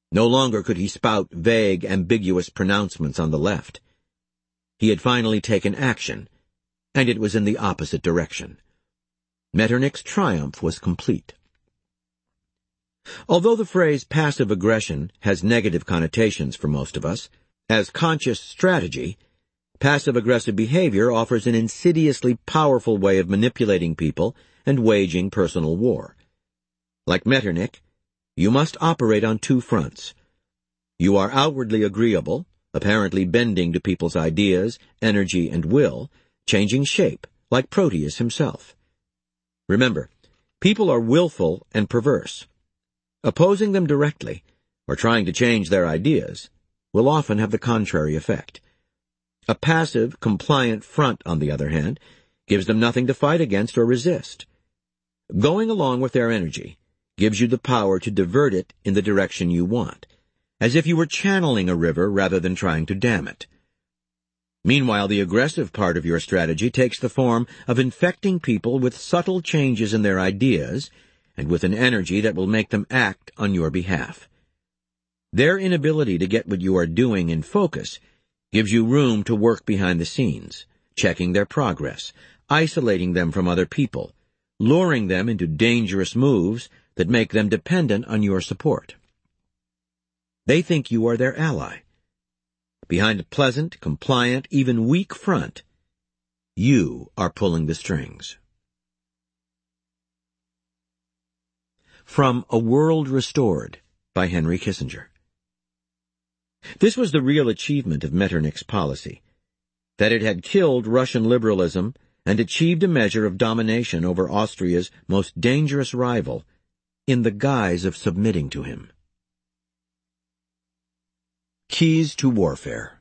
No longer could he spout vague, ambiguous pronouncements on the left. He had finally taken action, and it was in the opposite direction. Metternich's triumph was complete. Although the phrase passive aggression has negative connotations for most of us, as conscious strategy, passive-aggressive behavior offers an insidiously powerful way of manipulating people and waging personal war. Like Metternich, you must operate on two fronts. You are outwardly agreeable, apparently bending to people's ideas, energy, and will, changing shape, like Proteus himself. Remember, people are willful and perverse. Opposing them directly, or trying to change their ideas, will often have the contrary effect. A passive, compliant front, on the other hand, gives them nothing to fight against or resist. Going along with their energy gives you the power to divert it in the direction you want, as if you were channeling a river rather than trying to dam it. Meanwhile, the aggressive part of your strategy takes the form of infecting people with subtle changes in their ideas and with an energy that will make them act on your behalf. Their inability to get what you are doing in focus gives you room to work behind the scenes, checking their progress, isolating them from other people, luring them into dangerous moves that make them dependent on your support. They think you are their ally. Behind a pleasant, compliant, even weak front, you are pulling the strings. From A World Restored by Henry Kissinger. This was the real achievement of Metternich's policy, that it had killed Russian liberalism and achieved a measure of domination over Austria's most dangerous rival in the guise of submitting to him. Keys to Warfare.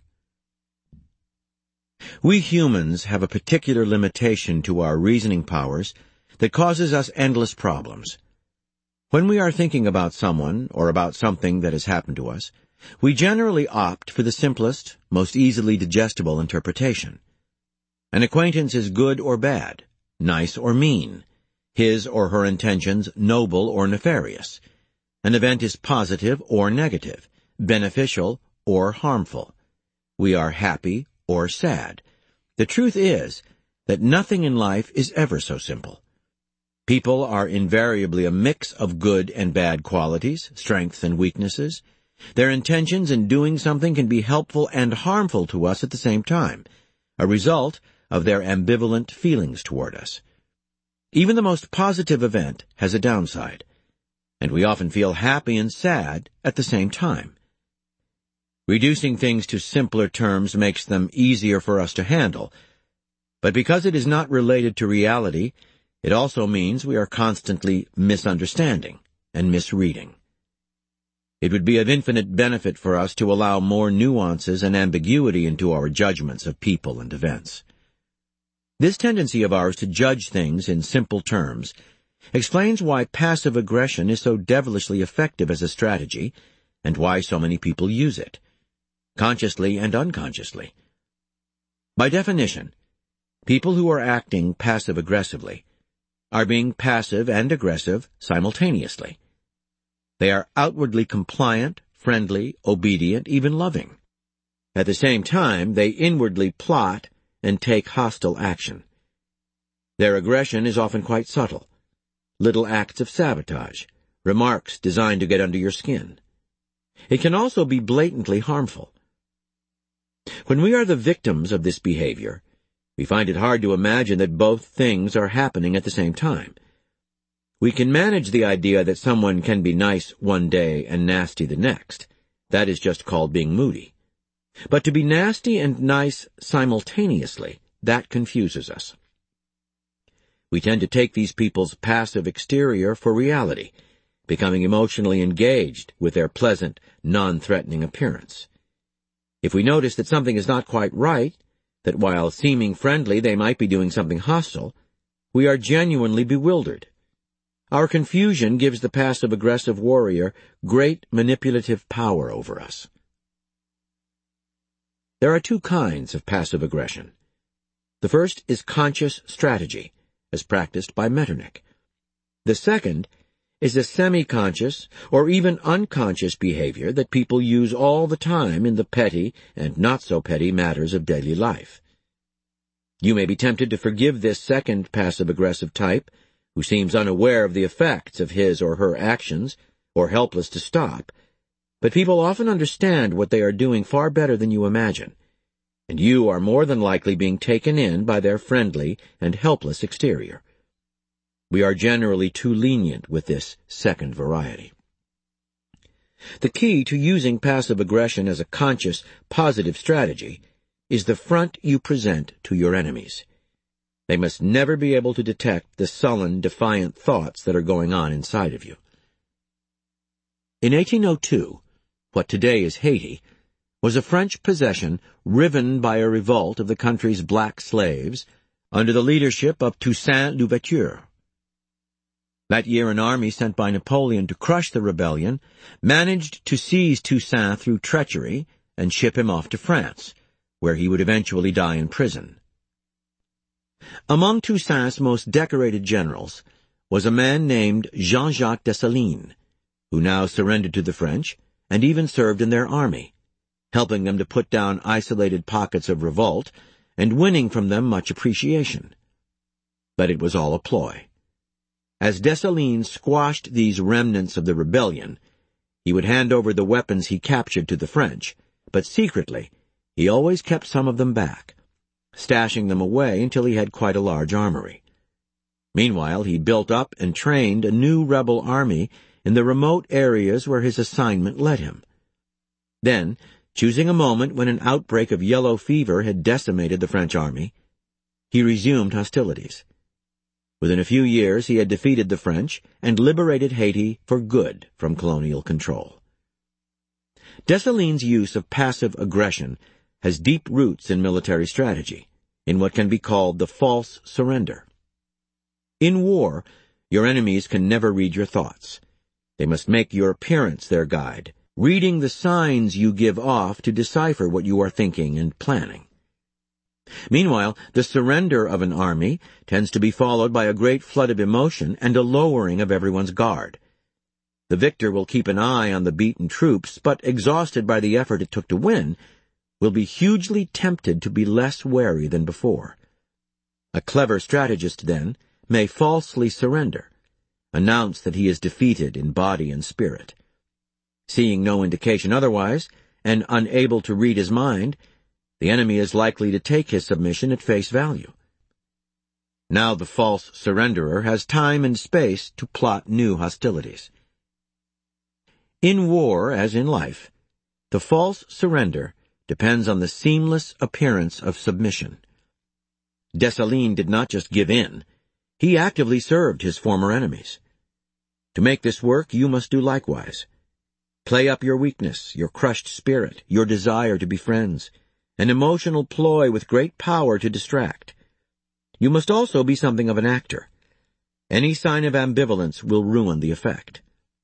We humans have a particular limitation to our reasoning powers that causes us endless problems. When we are thinking about someone or about something that has happened to us, we generally opt for the simplest, most easily digestible interpretation. An acquaintance is good or bad, nice or mean, his or her intentions noble or nefarious. An event is positive or negative, beneficial or harmful. We are happy or sad. The truth is that nothing in life is ever so simple. People are invariably a mix of good and bad qualities, strengths and weaknesses. Their intentions in doing something can be helpful and harmful to us at the same time, a result of their ambivalent feelings toward us. Even the most positive event has a downside, and we often feel happy and sad at the same time. Reducing things to simpler terms makes them easier for us to handle, but because it is not related to reality, it also means we are constantly misunderstanding and misreading. It would be of infinite benefit for us to allow more nuances and ambiguity into our judgments of people and events. This tendency of ours to judge things in simple terms explains why passive aggression is so devilishly effective as a strategy and why so many people use it, consciously and unconsciously. By definition, people who are acting passive-aggressively are being passive and aggressive simultaneously. They are outwardly compliant, friendly, obedient, even loving. At the same time, they inwardly plot and take hostile action. Their aggression is often quite subtle. Little acts of sabotage, remarks designed to get under your skin. It can also be blatantly harmful. When we are the victims of this behavior, we find it hard to imagine that both things are happening at the same time. We can manage the idea that someone can be nice one day and nasty the next. That is just called being moody. But to be nasty and nice simultaneously, that confuses us. We tend to take these people's passive exterior for reality, becoming emotionally engaged with their pleasant, non-threatening appearance. If we notice that something is not quite right, that while seeming friendly they might be doing something hostile, we are genuinely bewildered. Our confusion gives the passive-aggressive warrior great manipulative power over us. There are two kinds of passive aggression. The first is conscious strategy, as practiced by Metternich. The second is a semi-conscious or even unconscious behavior that people use all the time in the petty and not-so-petty matters of daily life. You may be tempted to forgive this second passive-aggressive type, who seems unaware of the effects of his or her actions, or helpless to stop, but people often understand what they are doing far better than you imagine, and you are more than likely being taken in by their friendly and helpless exterior. We are generally too lenient with this second variety. The key to using passive aggression as a conscious, positive strategy is the front you present to your enemies. They must never be able to detect the sullen, defiant thoughts that are going on inside of you. In 1802, what today is Haiti was a French possession riven by a revolt of the country's black slaves under the leadership of Toussaint Louverture. That year an army sent by Napoleon to crush the rebellion managed to seize Toussaint through treachery and ship him off to France, where he would eventually die in prison. Among Toussaint's most decorated generals was a man named Jean-Jacques Dessalines, who now surrendered to the French and even served in their army, helping them to put down isolated pockets of revolt and winning from them much appreciation. But it was all a ploy. As Dessalines squashed these remnants of the rebellion, he would hand over the weapons he captured to the French, but secretly he always kept some of them back, stashing them away until he had quite a large armory. Meanwhile, he built up and trained a new rebel army in the remote areas where his assignment led him. Then, choosing a moment when an outbreak of yellow fever had decimated the French army, he resumed hostilities. Within a few years he had defeated the French and liberated Haiti for good from colonial control. Dessalines' use of passive aggression has deep roots in military strategy, in what can be called the false surrender. In war, your enemies can never read your thoughts. They must make your appearance their guide, reading the signs you give off to decipher what you are thinking and planning. Meanwhile, the surrender of an army tends to be followed by a great flood of emotion and a lowering of everyone's guard. The victor will keep an eye on the beaten troops, but exhausted by the effort it took to win, will be hugely tempted to be less wary than before. A clever strategist, then, may falsely surrender, announce that he is defeated in body and spirit. Seeing no indication otherwise, and unable to read his mind, the enemy is likely to take his submission at face value. Now the false surrenderer has time and space to plot new hostilities. In war, as in life, the false surrender depends on the seamless appearance of submission. Dessalines did not just give in. He actively served his former enemies. To make this work, you must do likewise. Play up your weakness, your crushed spirit, your desire to be friends, an emotional ploy with great power to distract. You must also be something of an actor. Any sign of ambivalence will ruin the effect.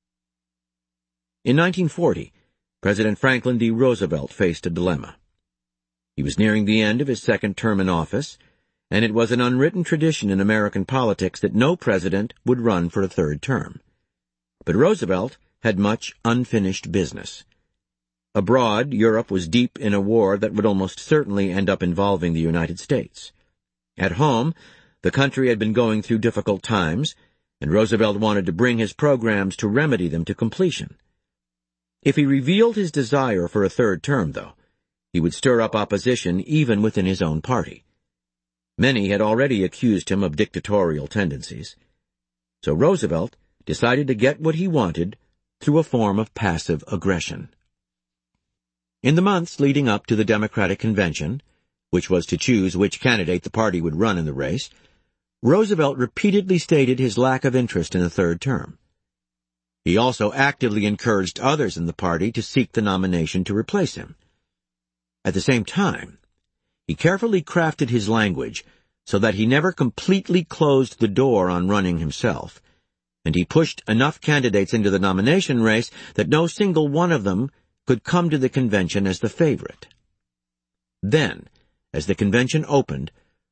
In 1940, President Franklin D. Roosevelt faced a dilemma. He was nearing the end of his second term in office, and it was an unwritten tradition in American politics that no president would run for a third term. But Roosevelt had much unfinished business. Abroad, Europe was deep in a war that would almost certainly end up involving the United States. At home, the country had been going through difficult times, and Roosevelt wanted to bring his programs to remedy them to completion. If he revealed his desire for a third term, though, he would stir up opposition even within his own party. Many had already accused him of dictatorial tendencies. So Roosevelt decided to get what he wanted through a form of passive aggression. In the months leading up to the Democratic Convention, which was to choose which candidate the party would run in the race, Roosevelt repeatedly stated his lack of interest in a third term. He also actively encouraged others in the party to seek the nomination to replace him. At the same time, he carefully crafted his language so that he never completely closed the door on running himself, and he pushed enough candidates into the nomination race that no single one of them could come to the convention as the favorite. Then, as the convention opened,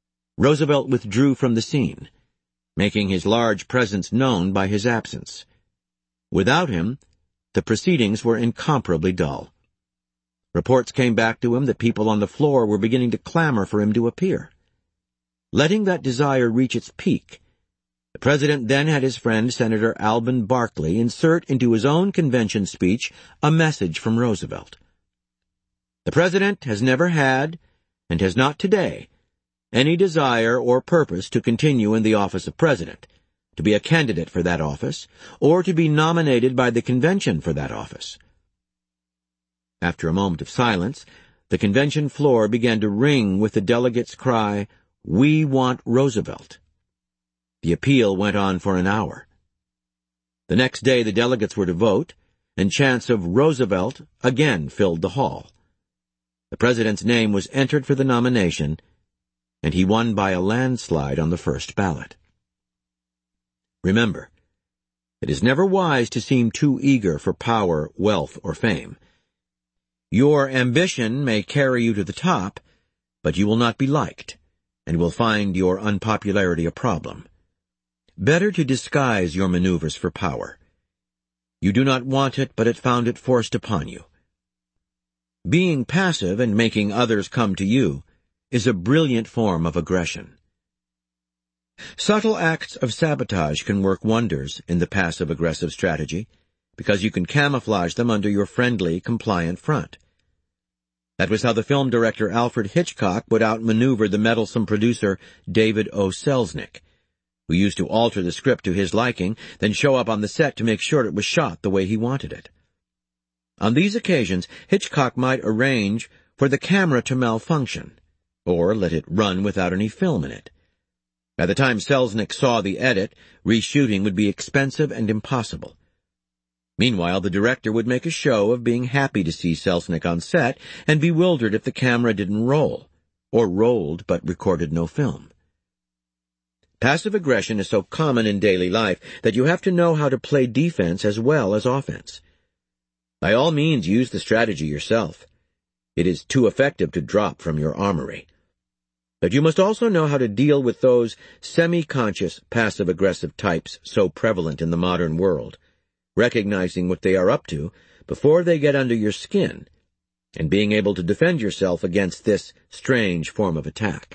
Roosevelt withdrew from the scene, making his large presence known by his absence, Without him, the proceedings were incomparably dull. Reports came back to him that people on the floor were beginning to clamor for him to appear. Letting that desire reach its peak, the President then had his friend Senator Alben Barkley insert into his own convention speech a message from Roosevelt. The President has never had, and has not today, any desire or purpose to continue in the office of President, to be a candidate for that office, or to be nominated by the convention for that office. After a moment of silence, the convention floor began to ring with the delegates' cry, "We want Roosevelt." The appeal went on for an hour. The next day the delegates were to vote, and chants of Roosevelt again filled the hall. The President's name was entered for the nomination, and he won by a landslide on the first ballot. Remember, it is never wise to seem too eager for power, wealth, or fame. Your ambition may carry you to the top, but you will not be liked, and will find your unpopularity a problem. Better to disguise your maneuvers for power. You do not want it, but it found it forced upon you. Being passive and making others come to you is a brilliant form of aggression. Subtle acts of sabotage can work wonders in the passive-aggressive strategy, because you can camouflage them under your friendly, compliant front. That was how the film director Alfred Hitchcock would outmaneuver the meddlesome producer David O. Selznick, who used to alter the script to his liking, then show up on the set to make sure it was shot the way he wanted it. On these occasions, Hitchcock might arrange for the camera to malfunction, or let it run without any film in it. By the time Selznick saw the edit, reshooting would be expensive and impossible. Meanwhile, the director would make a show of being happy to see Selznick on set and bewildered if the camera didn't roll, or rolled but recorded no film. Passive aggression is so common in daily life that you have to know how to play defense as well as offense. By all means, use the strategy yourself. It is too effective to drop from your armory. But you must also know how to deal with those semi-conscious passive-aggressive types so prevalent in the modern world, recognizing what they are up to before they get under your skin, and being able to defend yourself against this strange form of attack.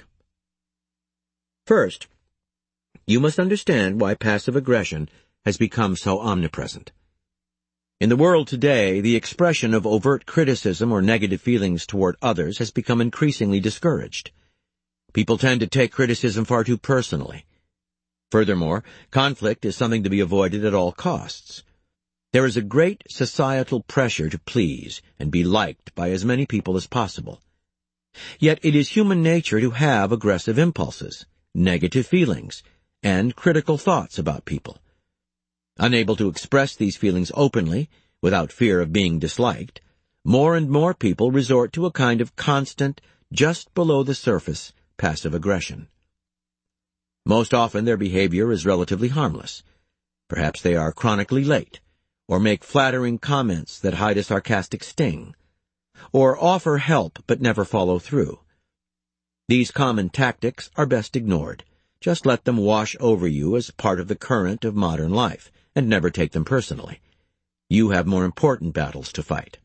First, you must understand why passive aggression has become so omnipresent. In the world today, the expression of overt criticism or negative feelings toward others has become increasingly discouraged. People tend to take criticism far too personally. Furthermore, conflict is something to be avoided at all costs. There is a great societal pressure to please and be liked by as many people as possible. Yet it is human nature to have aggressive impulses, negative feelings, and critical thoughts about people. Unable to express these feelings openly, without fear of being disliked, more and more people resort to a kind of constant, just below the surface, passive aggression. Most often their behavior is relatively harmless. Perhaps they are chronically late, or make flattering comments that hide a sarcastic sting, or offer help but never follow through. These common tactics are best ignored. Just let them wash over you as part of the current of modern life, and never take them personally. You have more important battles to fight.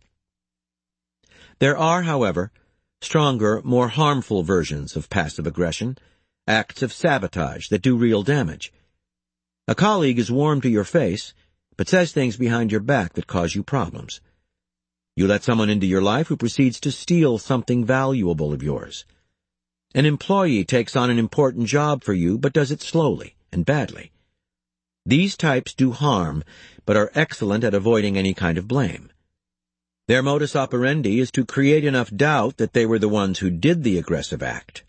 There are, however, stronger, more harmful versions of passive aggression, acts of sabotage that do real damage. A colleague is warm to your face, but says things behind your back that cause you problems. You let someone into your life who proceeds to steal something valuable of yours. An employee takes on an important job for you, but does it slowly and badly. These types do harm, but are excellent at avoiding any kind of blame. Their modus operandi is to create enough doubt that they were the ones who did the aggressive act.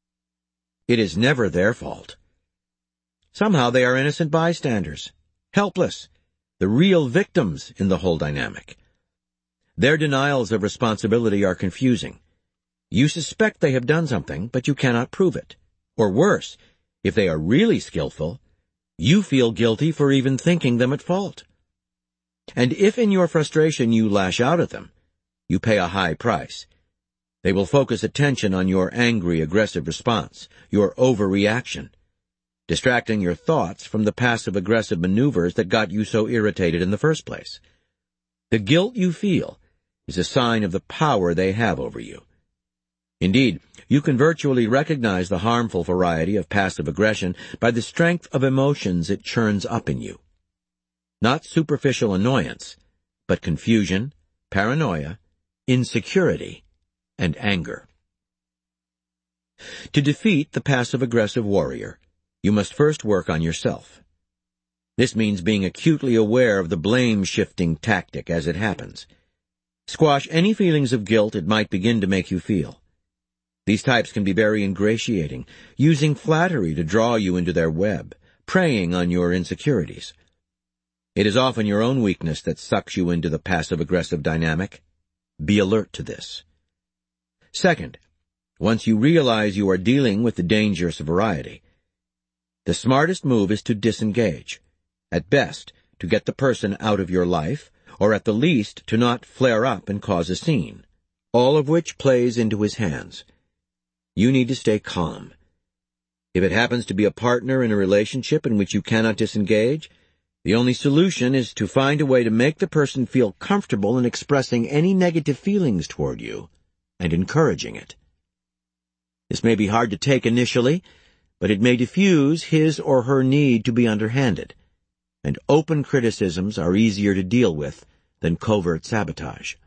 It is never their fault. Somehow they are innocent bystanders, helpless, the real victims in the whole dynamic. Their denials of responsibility are confusing. You suspect they have done something, but you cannot prove it. Or worse, if they are really skillful, you feel guilty for even thinking them at fault. And if in your frustration you lash out at them, you pay a high price. They will focus attention on your angry, aggressive response, your overreaction. distracting your thoughts from the passive-aggressive maneuvers that got you so irritated in the first place. The guilt you feel is a sign of the power they have over you. Indeed, you can virtually recognize the harmful variety of passive aggression by the strength of emotions it churns up in you. Not superficial annoyance, but confusion, paranoia, insecurity, and anger. To defeat the passive-aggressive warrior, you must first work on yourself. This means being acutely aware of the blame-shifting tactic as it happens. Squash any feelings of guilt it might begin to make you feel. These types can be very ingratiating, using flattery to draw you into their web, preying on your insecurities. It is often your own weakness that sucks you into the passive-aggressive dynamic. Be alert to this. Second, once you realize you are dealing with the dangerous variety, the smartest move is to disengage. At best, to get the person out of your life, or at the least to not flare up and cause a scene, all of which plays into his hands. You need to stay calm. If it happens to be a partner in a relationship in which you cannot disengage, the only solution is to find a way to make the person feel comfortable in expressing any negative feelings toward you and encouraging it. This may be hard to take initially, but it may diffuse his or her need to be underhanded, and open criticisms are easier to deal with than covert sabotage.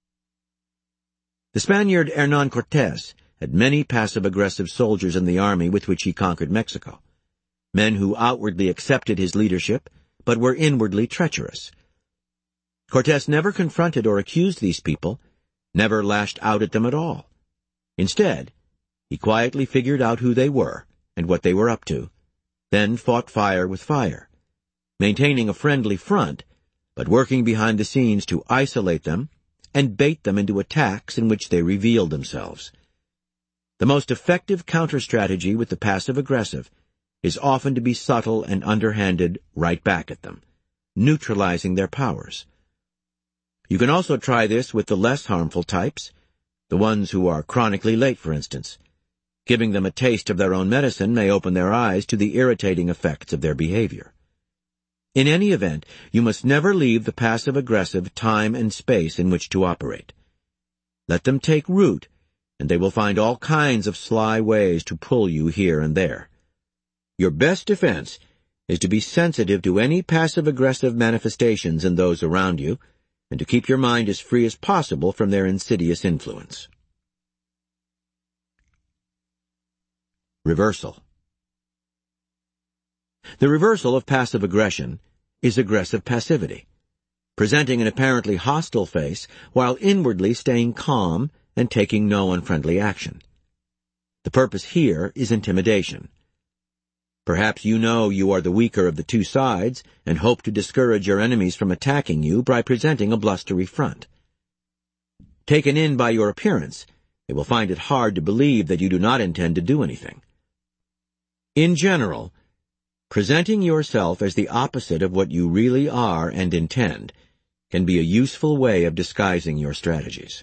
The Spaniard Hernán Cortés had many passive-aggressive soldiers in the army with which he conquered Mexico, men who outwardly accepted his leadership, but were inwardly treacherous. Cortés never confronted or accused these people, never lashed out at them at all. Instead, he quietly figured out who they were and what they were up to, then fought fire with fire, maintaining a friendly front, but working behind the scenes to isolate them and bait them into attacks in which they revealed themselves. The most effective counter-strategy with the passive-aggressive is often to be subtle and underhanded right back at them, neutralizing their powers. You can also try this with the less harmful types, the ones who are chronically late, for instance. Giving them a taste of their own medicine may open their eyes to the irritating effects of their behavior. In any event, you must never leave the passive-aggressive time and space in which to operate. Let them take root, and they will find all kinds of sly ways to pull you here and there. Your best defense is to be sensitive to any passive-aggressive manifestations in those around you, and to keep your mind as free as possible from their insidious influence. Reversal. The reversal of passive aggression is aggressive passivity, presenting an apparently hostile face while inwardly staying calm and taking no unfriendly action. The purpose here is intimidation. Perhaps you know you are the weaker of the two sides and hope to discourage your enemies from attacking you by presenting a blustery front. Taken in by your appearance, they will find it hard to believe that you do not intend to do anything. In general, presenting yourself as the opposite of what you really are and intend can be a useful way of disguising your strategies.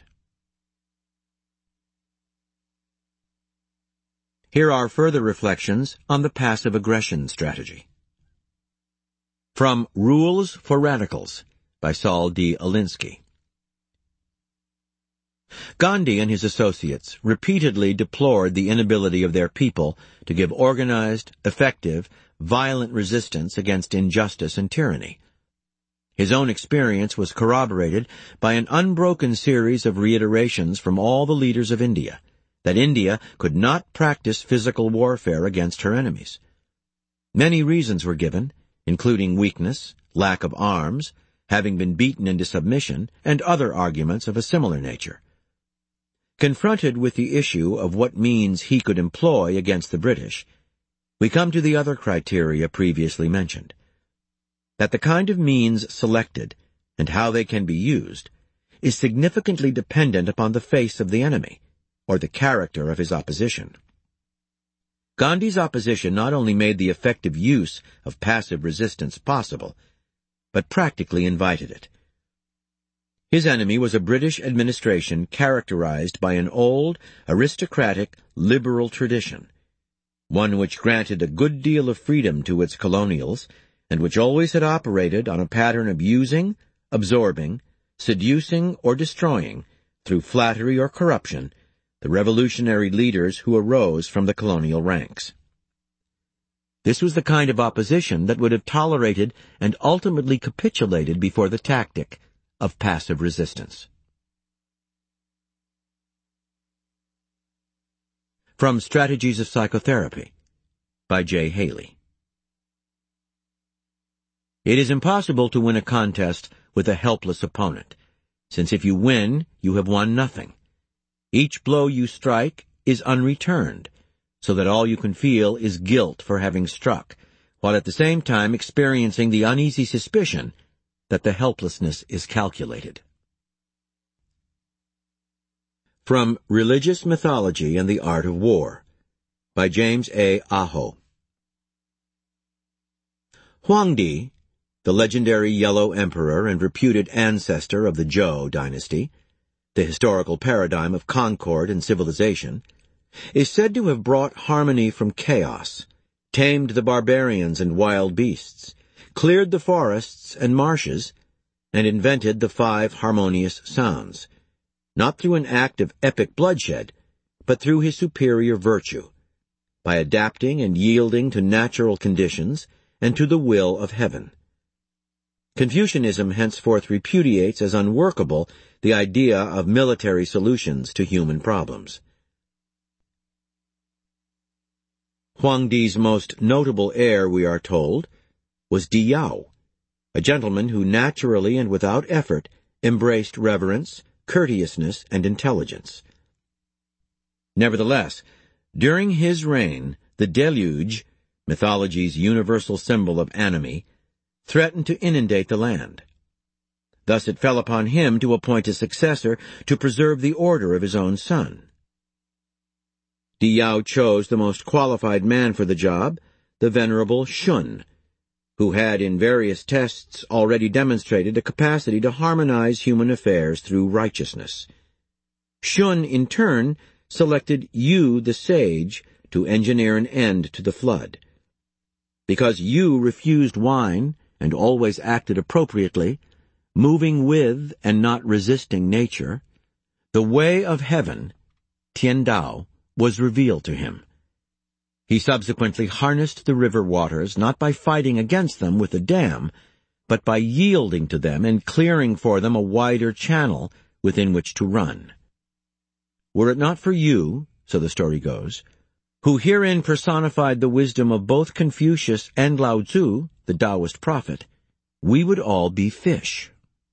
Here are further reflections on the passive aggression strategy. From Rules for Radicals by Saul D. Alinsky. Gandhi and his associates repeatedly deplored the inability of their people to give organized, effective, violent resistance against injustice and tyranny. His own experience was corroborated by an unbroken series of reiterations from all the leaders of India, that India could not practice physical warfare against her enemies. Many reasons were given, including weakness, lack of arms, having been beaten into submission, and other arguments of a similar nature. Confronted with the issue of what means he could employ against the British, we come to the other criteria previously mentioned. That the kind of means selected, and how they can be used, is significantly dependent upon the face of the enemy, or the character of his opposition. Gandhi's opposition not only made the effective use of passive resistance possible, but practically invited it. His enemy was a British administration characterized by an old, aristocratic, liberal tradition, one which granted a good deal of freedom to its colonials, and which always had operated on a pattern of using, absorbing, seducing, or destroying, through flattery or corruption, the revolutionary leaders who arose from the colonial ranks. This was the kind of opposition that would have tolerated and ultimately capitulated before the tactic of passive resistance. From Strategies of Psychotherapy, by J. Haley. It is impossible to win a contest with a helpless opponent, since if you win, you have won nothing. Each blow you strike is unreturned, so that all you can feel is guilt for having struck, while at the same time experiencing the uneasy suspicion that the helplessness is calculated. From Religious Mythology and the Art of War, by James A. Aho. Huangdi, the legendary Yellow Emperor and reputed ancestor of the Zhou dynasty, the historical paradigm of concord and civilization, is said to have brought harmony from chaos, tamed the barbarians and wild beasts, cleared the forests and marshes, and invented the 5 harmonious sounds, not through an act of epic bloodshed, but through his superior virtue, by adapting and yielding to natural conditions and to the will of heaven. Confucianism henceforth repudiates as unworkable the idea of military solutions to human problems. Huangdi's most notable heir, we are told, was Di Yao, a gentleman who naturally and without effort embraced reverence, courteousness, and intelligence. Nevertheless, during his reign, the deluge, mythology's universal symbol of anomy, threatened to inundate the land. Thus it fell upon him to appoint a successor to preserve the order of his own son. Di Yao chose the most qualified man for the job, the venerable Shun, who had in various tests already demonstrated a capacity to harmonize human affairs through righteousness. Shun, in turn, selected Yu the sage to engineer an end to the flood. Because Yu refused wine and always acted appropriately, moving with and not resisting nature, the way of heaven, Tian Dao, was revealed to him. He subsequently harnessed the river waters not by fighting against them with a dam, but by yielding to them and clearing for them a wider channel within which to run. Were it not for you, so the story goes, who herein personified the wisdom of both Confucius and Lao Tzu, the Taoist prophet, we would all be fish.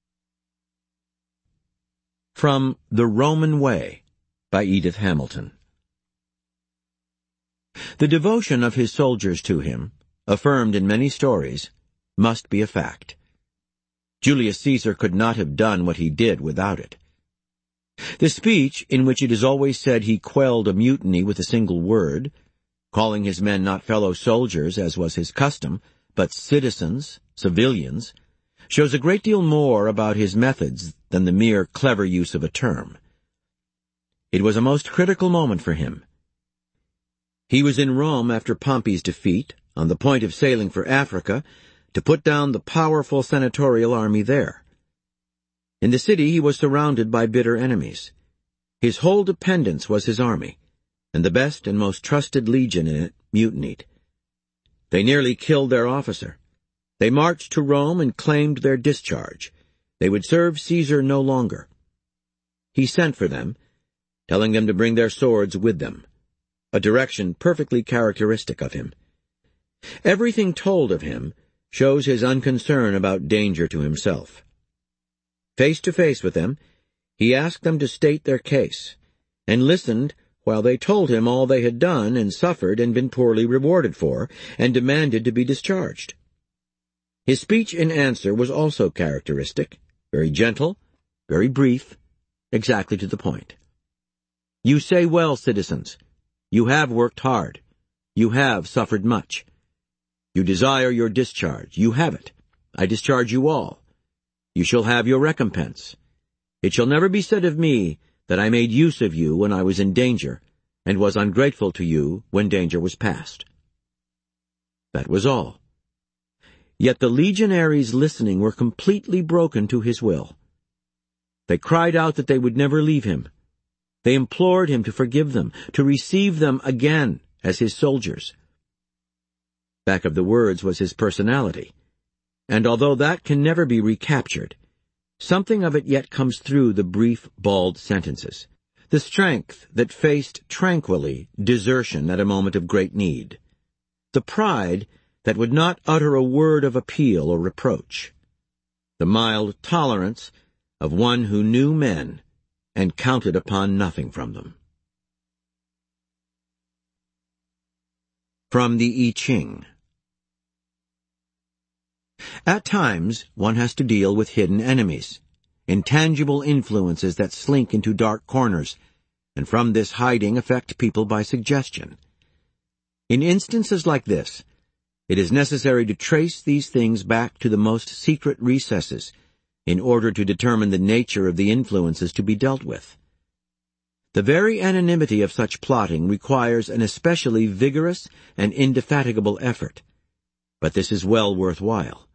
From The Roman Way, by Edith Hamilton. The devotion of his soldiers to him, affirmed in many stories, must be a fact. Julius Caesar could not have done what he did without it. The speech, in which it is always said he quelled a mutiny with a single word, calling his men not fellow soldiers as was his custom, but citizens, civilians, shows a great deal more about his methods than the mere clever use of a term. It was a most critical moment for him. He was in Rome after Pompey's defeat, on the point of sailing for Africa, to put down the powerful senatorial army there. In the city he was surrounded by bitter enemies. His whole dependence was his army, and the best and most trusted legion in it mutinied. They nearly killed their officer. They marched to Rome and claimed their discharge. They would serve Caesar no longer. He sent for them, telling them to bring their swords with them, a direction perfectly characteristic of him. Everything told of him shows his unconcern about danger to himself. Face to face with them, he asked them to state their case, and listened while they told him all they had done and suffered and been poorly rewarded for, and demanded to be discharged. His speech in answer was also characteristic, very gentle, very brief, exactly to the point. You say well, citizens. You have worked hard. You have suffered much. You desire your discharge. You have it. I discharge you all. You shall have your recompense. It shall never be said of me that I made use of you when I was in danger, and was ungrateful to you when danger was past. That was all. Yet the legionaries listening were completely broken to his will. They cried out that they would never leave him. They implored him to forgive them, to receive them again as his soldiers. Back of the words was his personality, and although that can never be recaptured, something of it yet comes through the brief, bald sentences. The strength that faced tranquilly desertion at a moment of great need. The pride that would not utter a word of appeal or reproach. The mild tolerance of one who knew men and counted upon nothing from them. From the I Ching. At times, one has to deal with hidden enemies, intangible influences that slink into dark corners, and from this hiding affect people by suggestion. In instances like this, it is necessary to trace these things back to the most secret recesses in order to determine the nature of the influences to be dealt with. The very anonymity of such plotting requires an especially vigorous and indefatigable effort, but this is well worth while.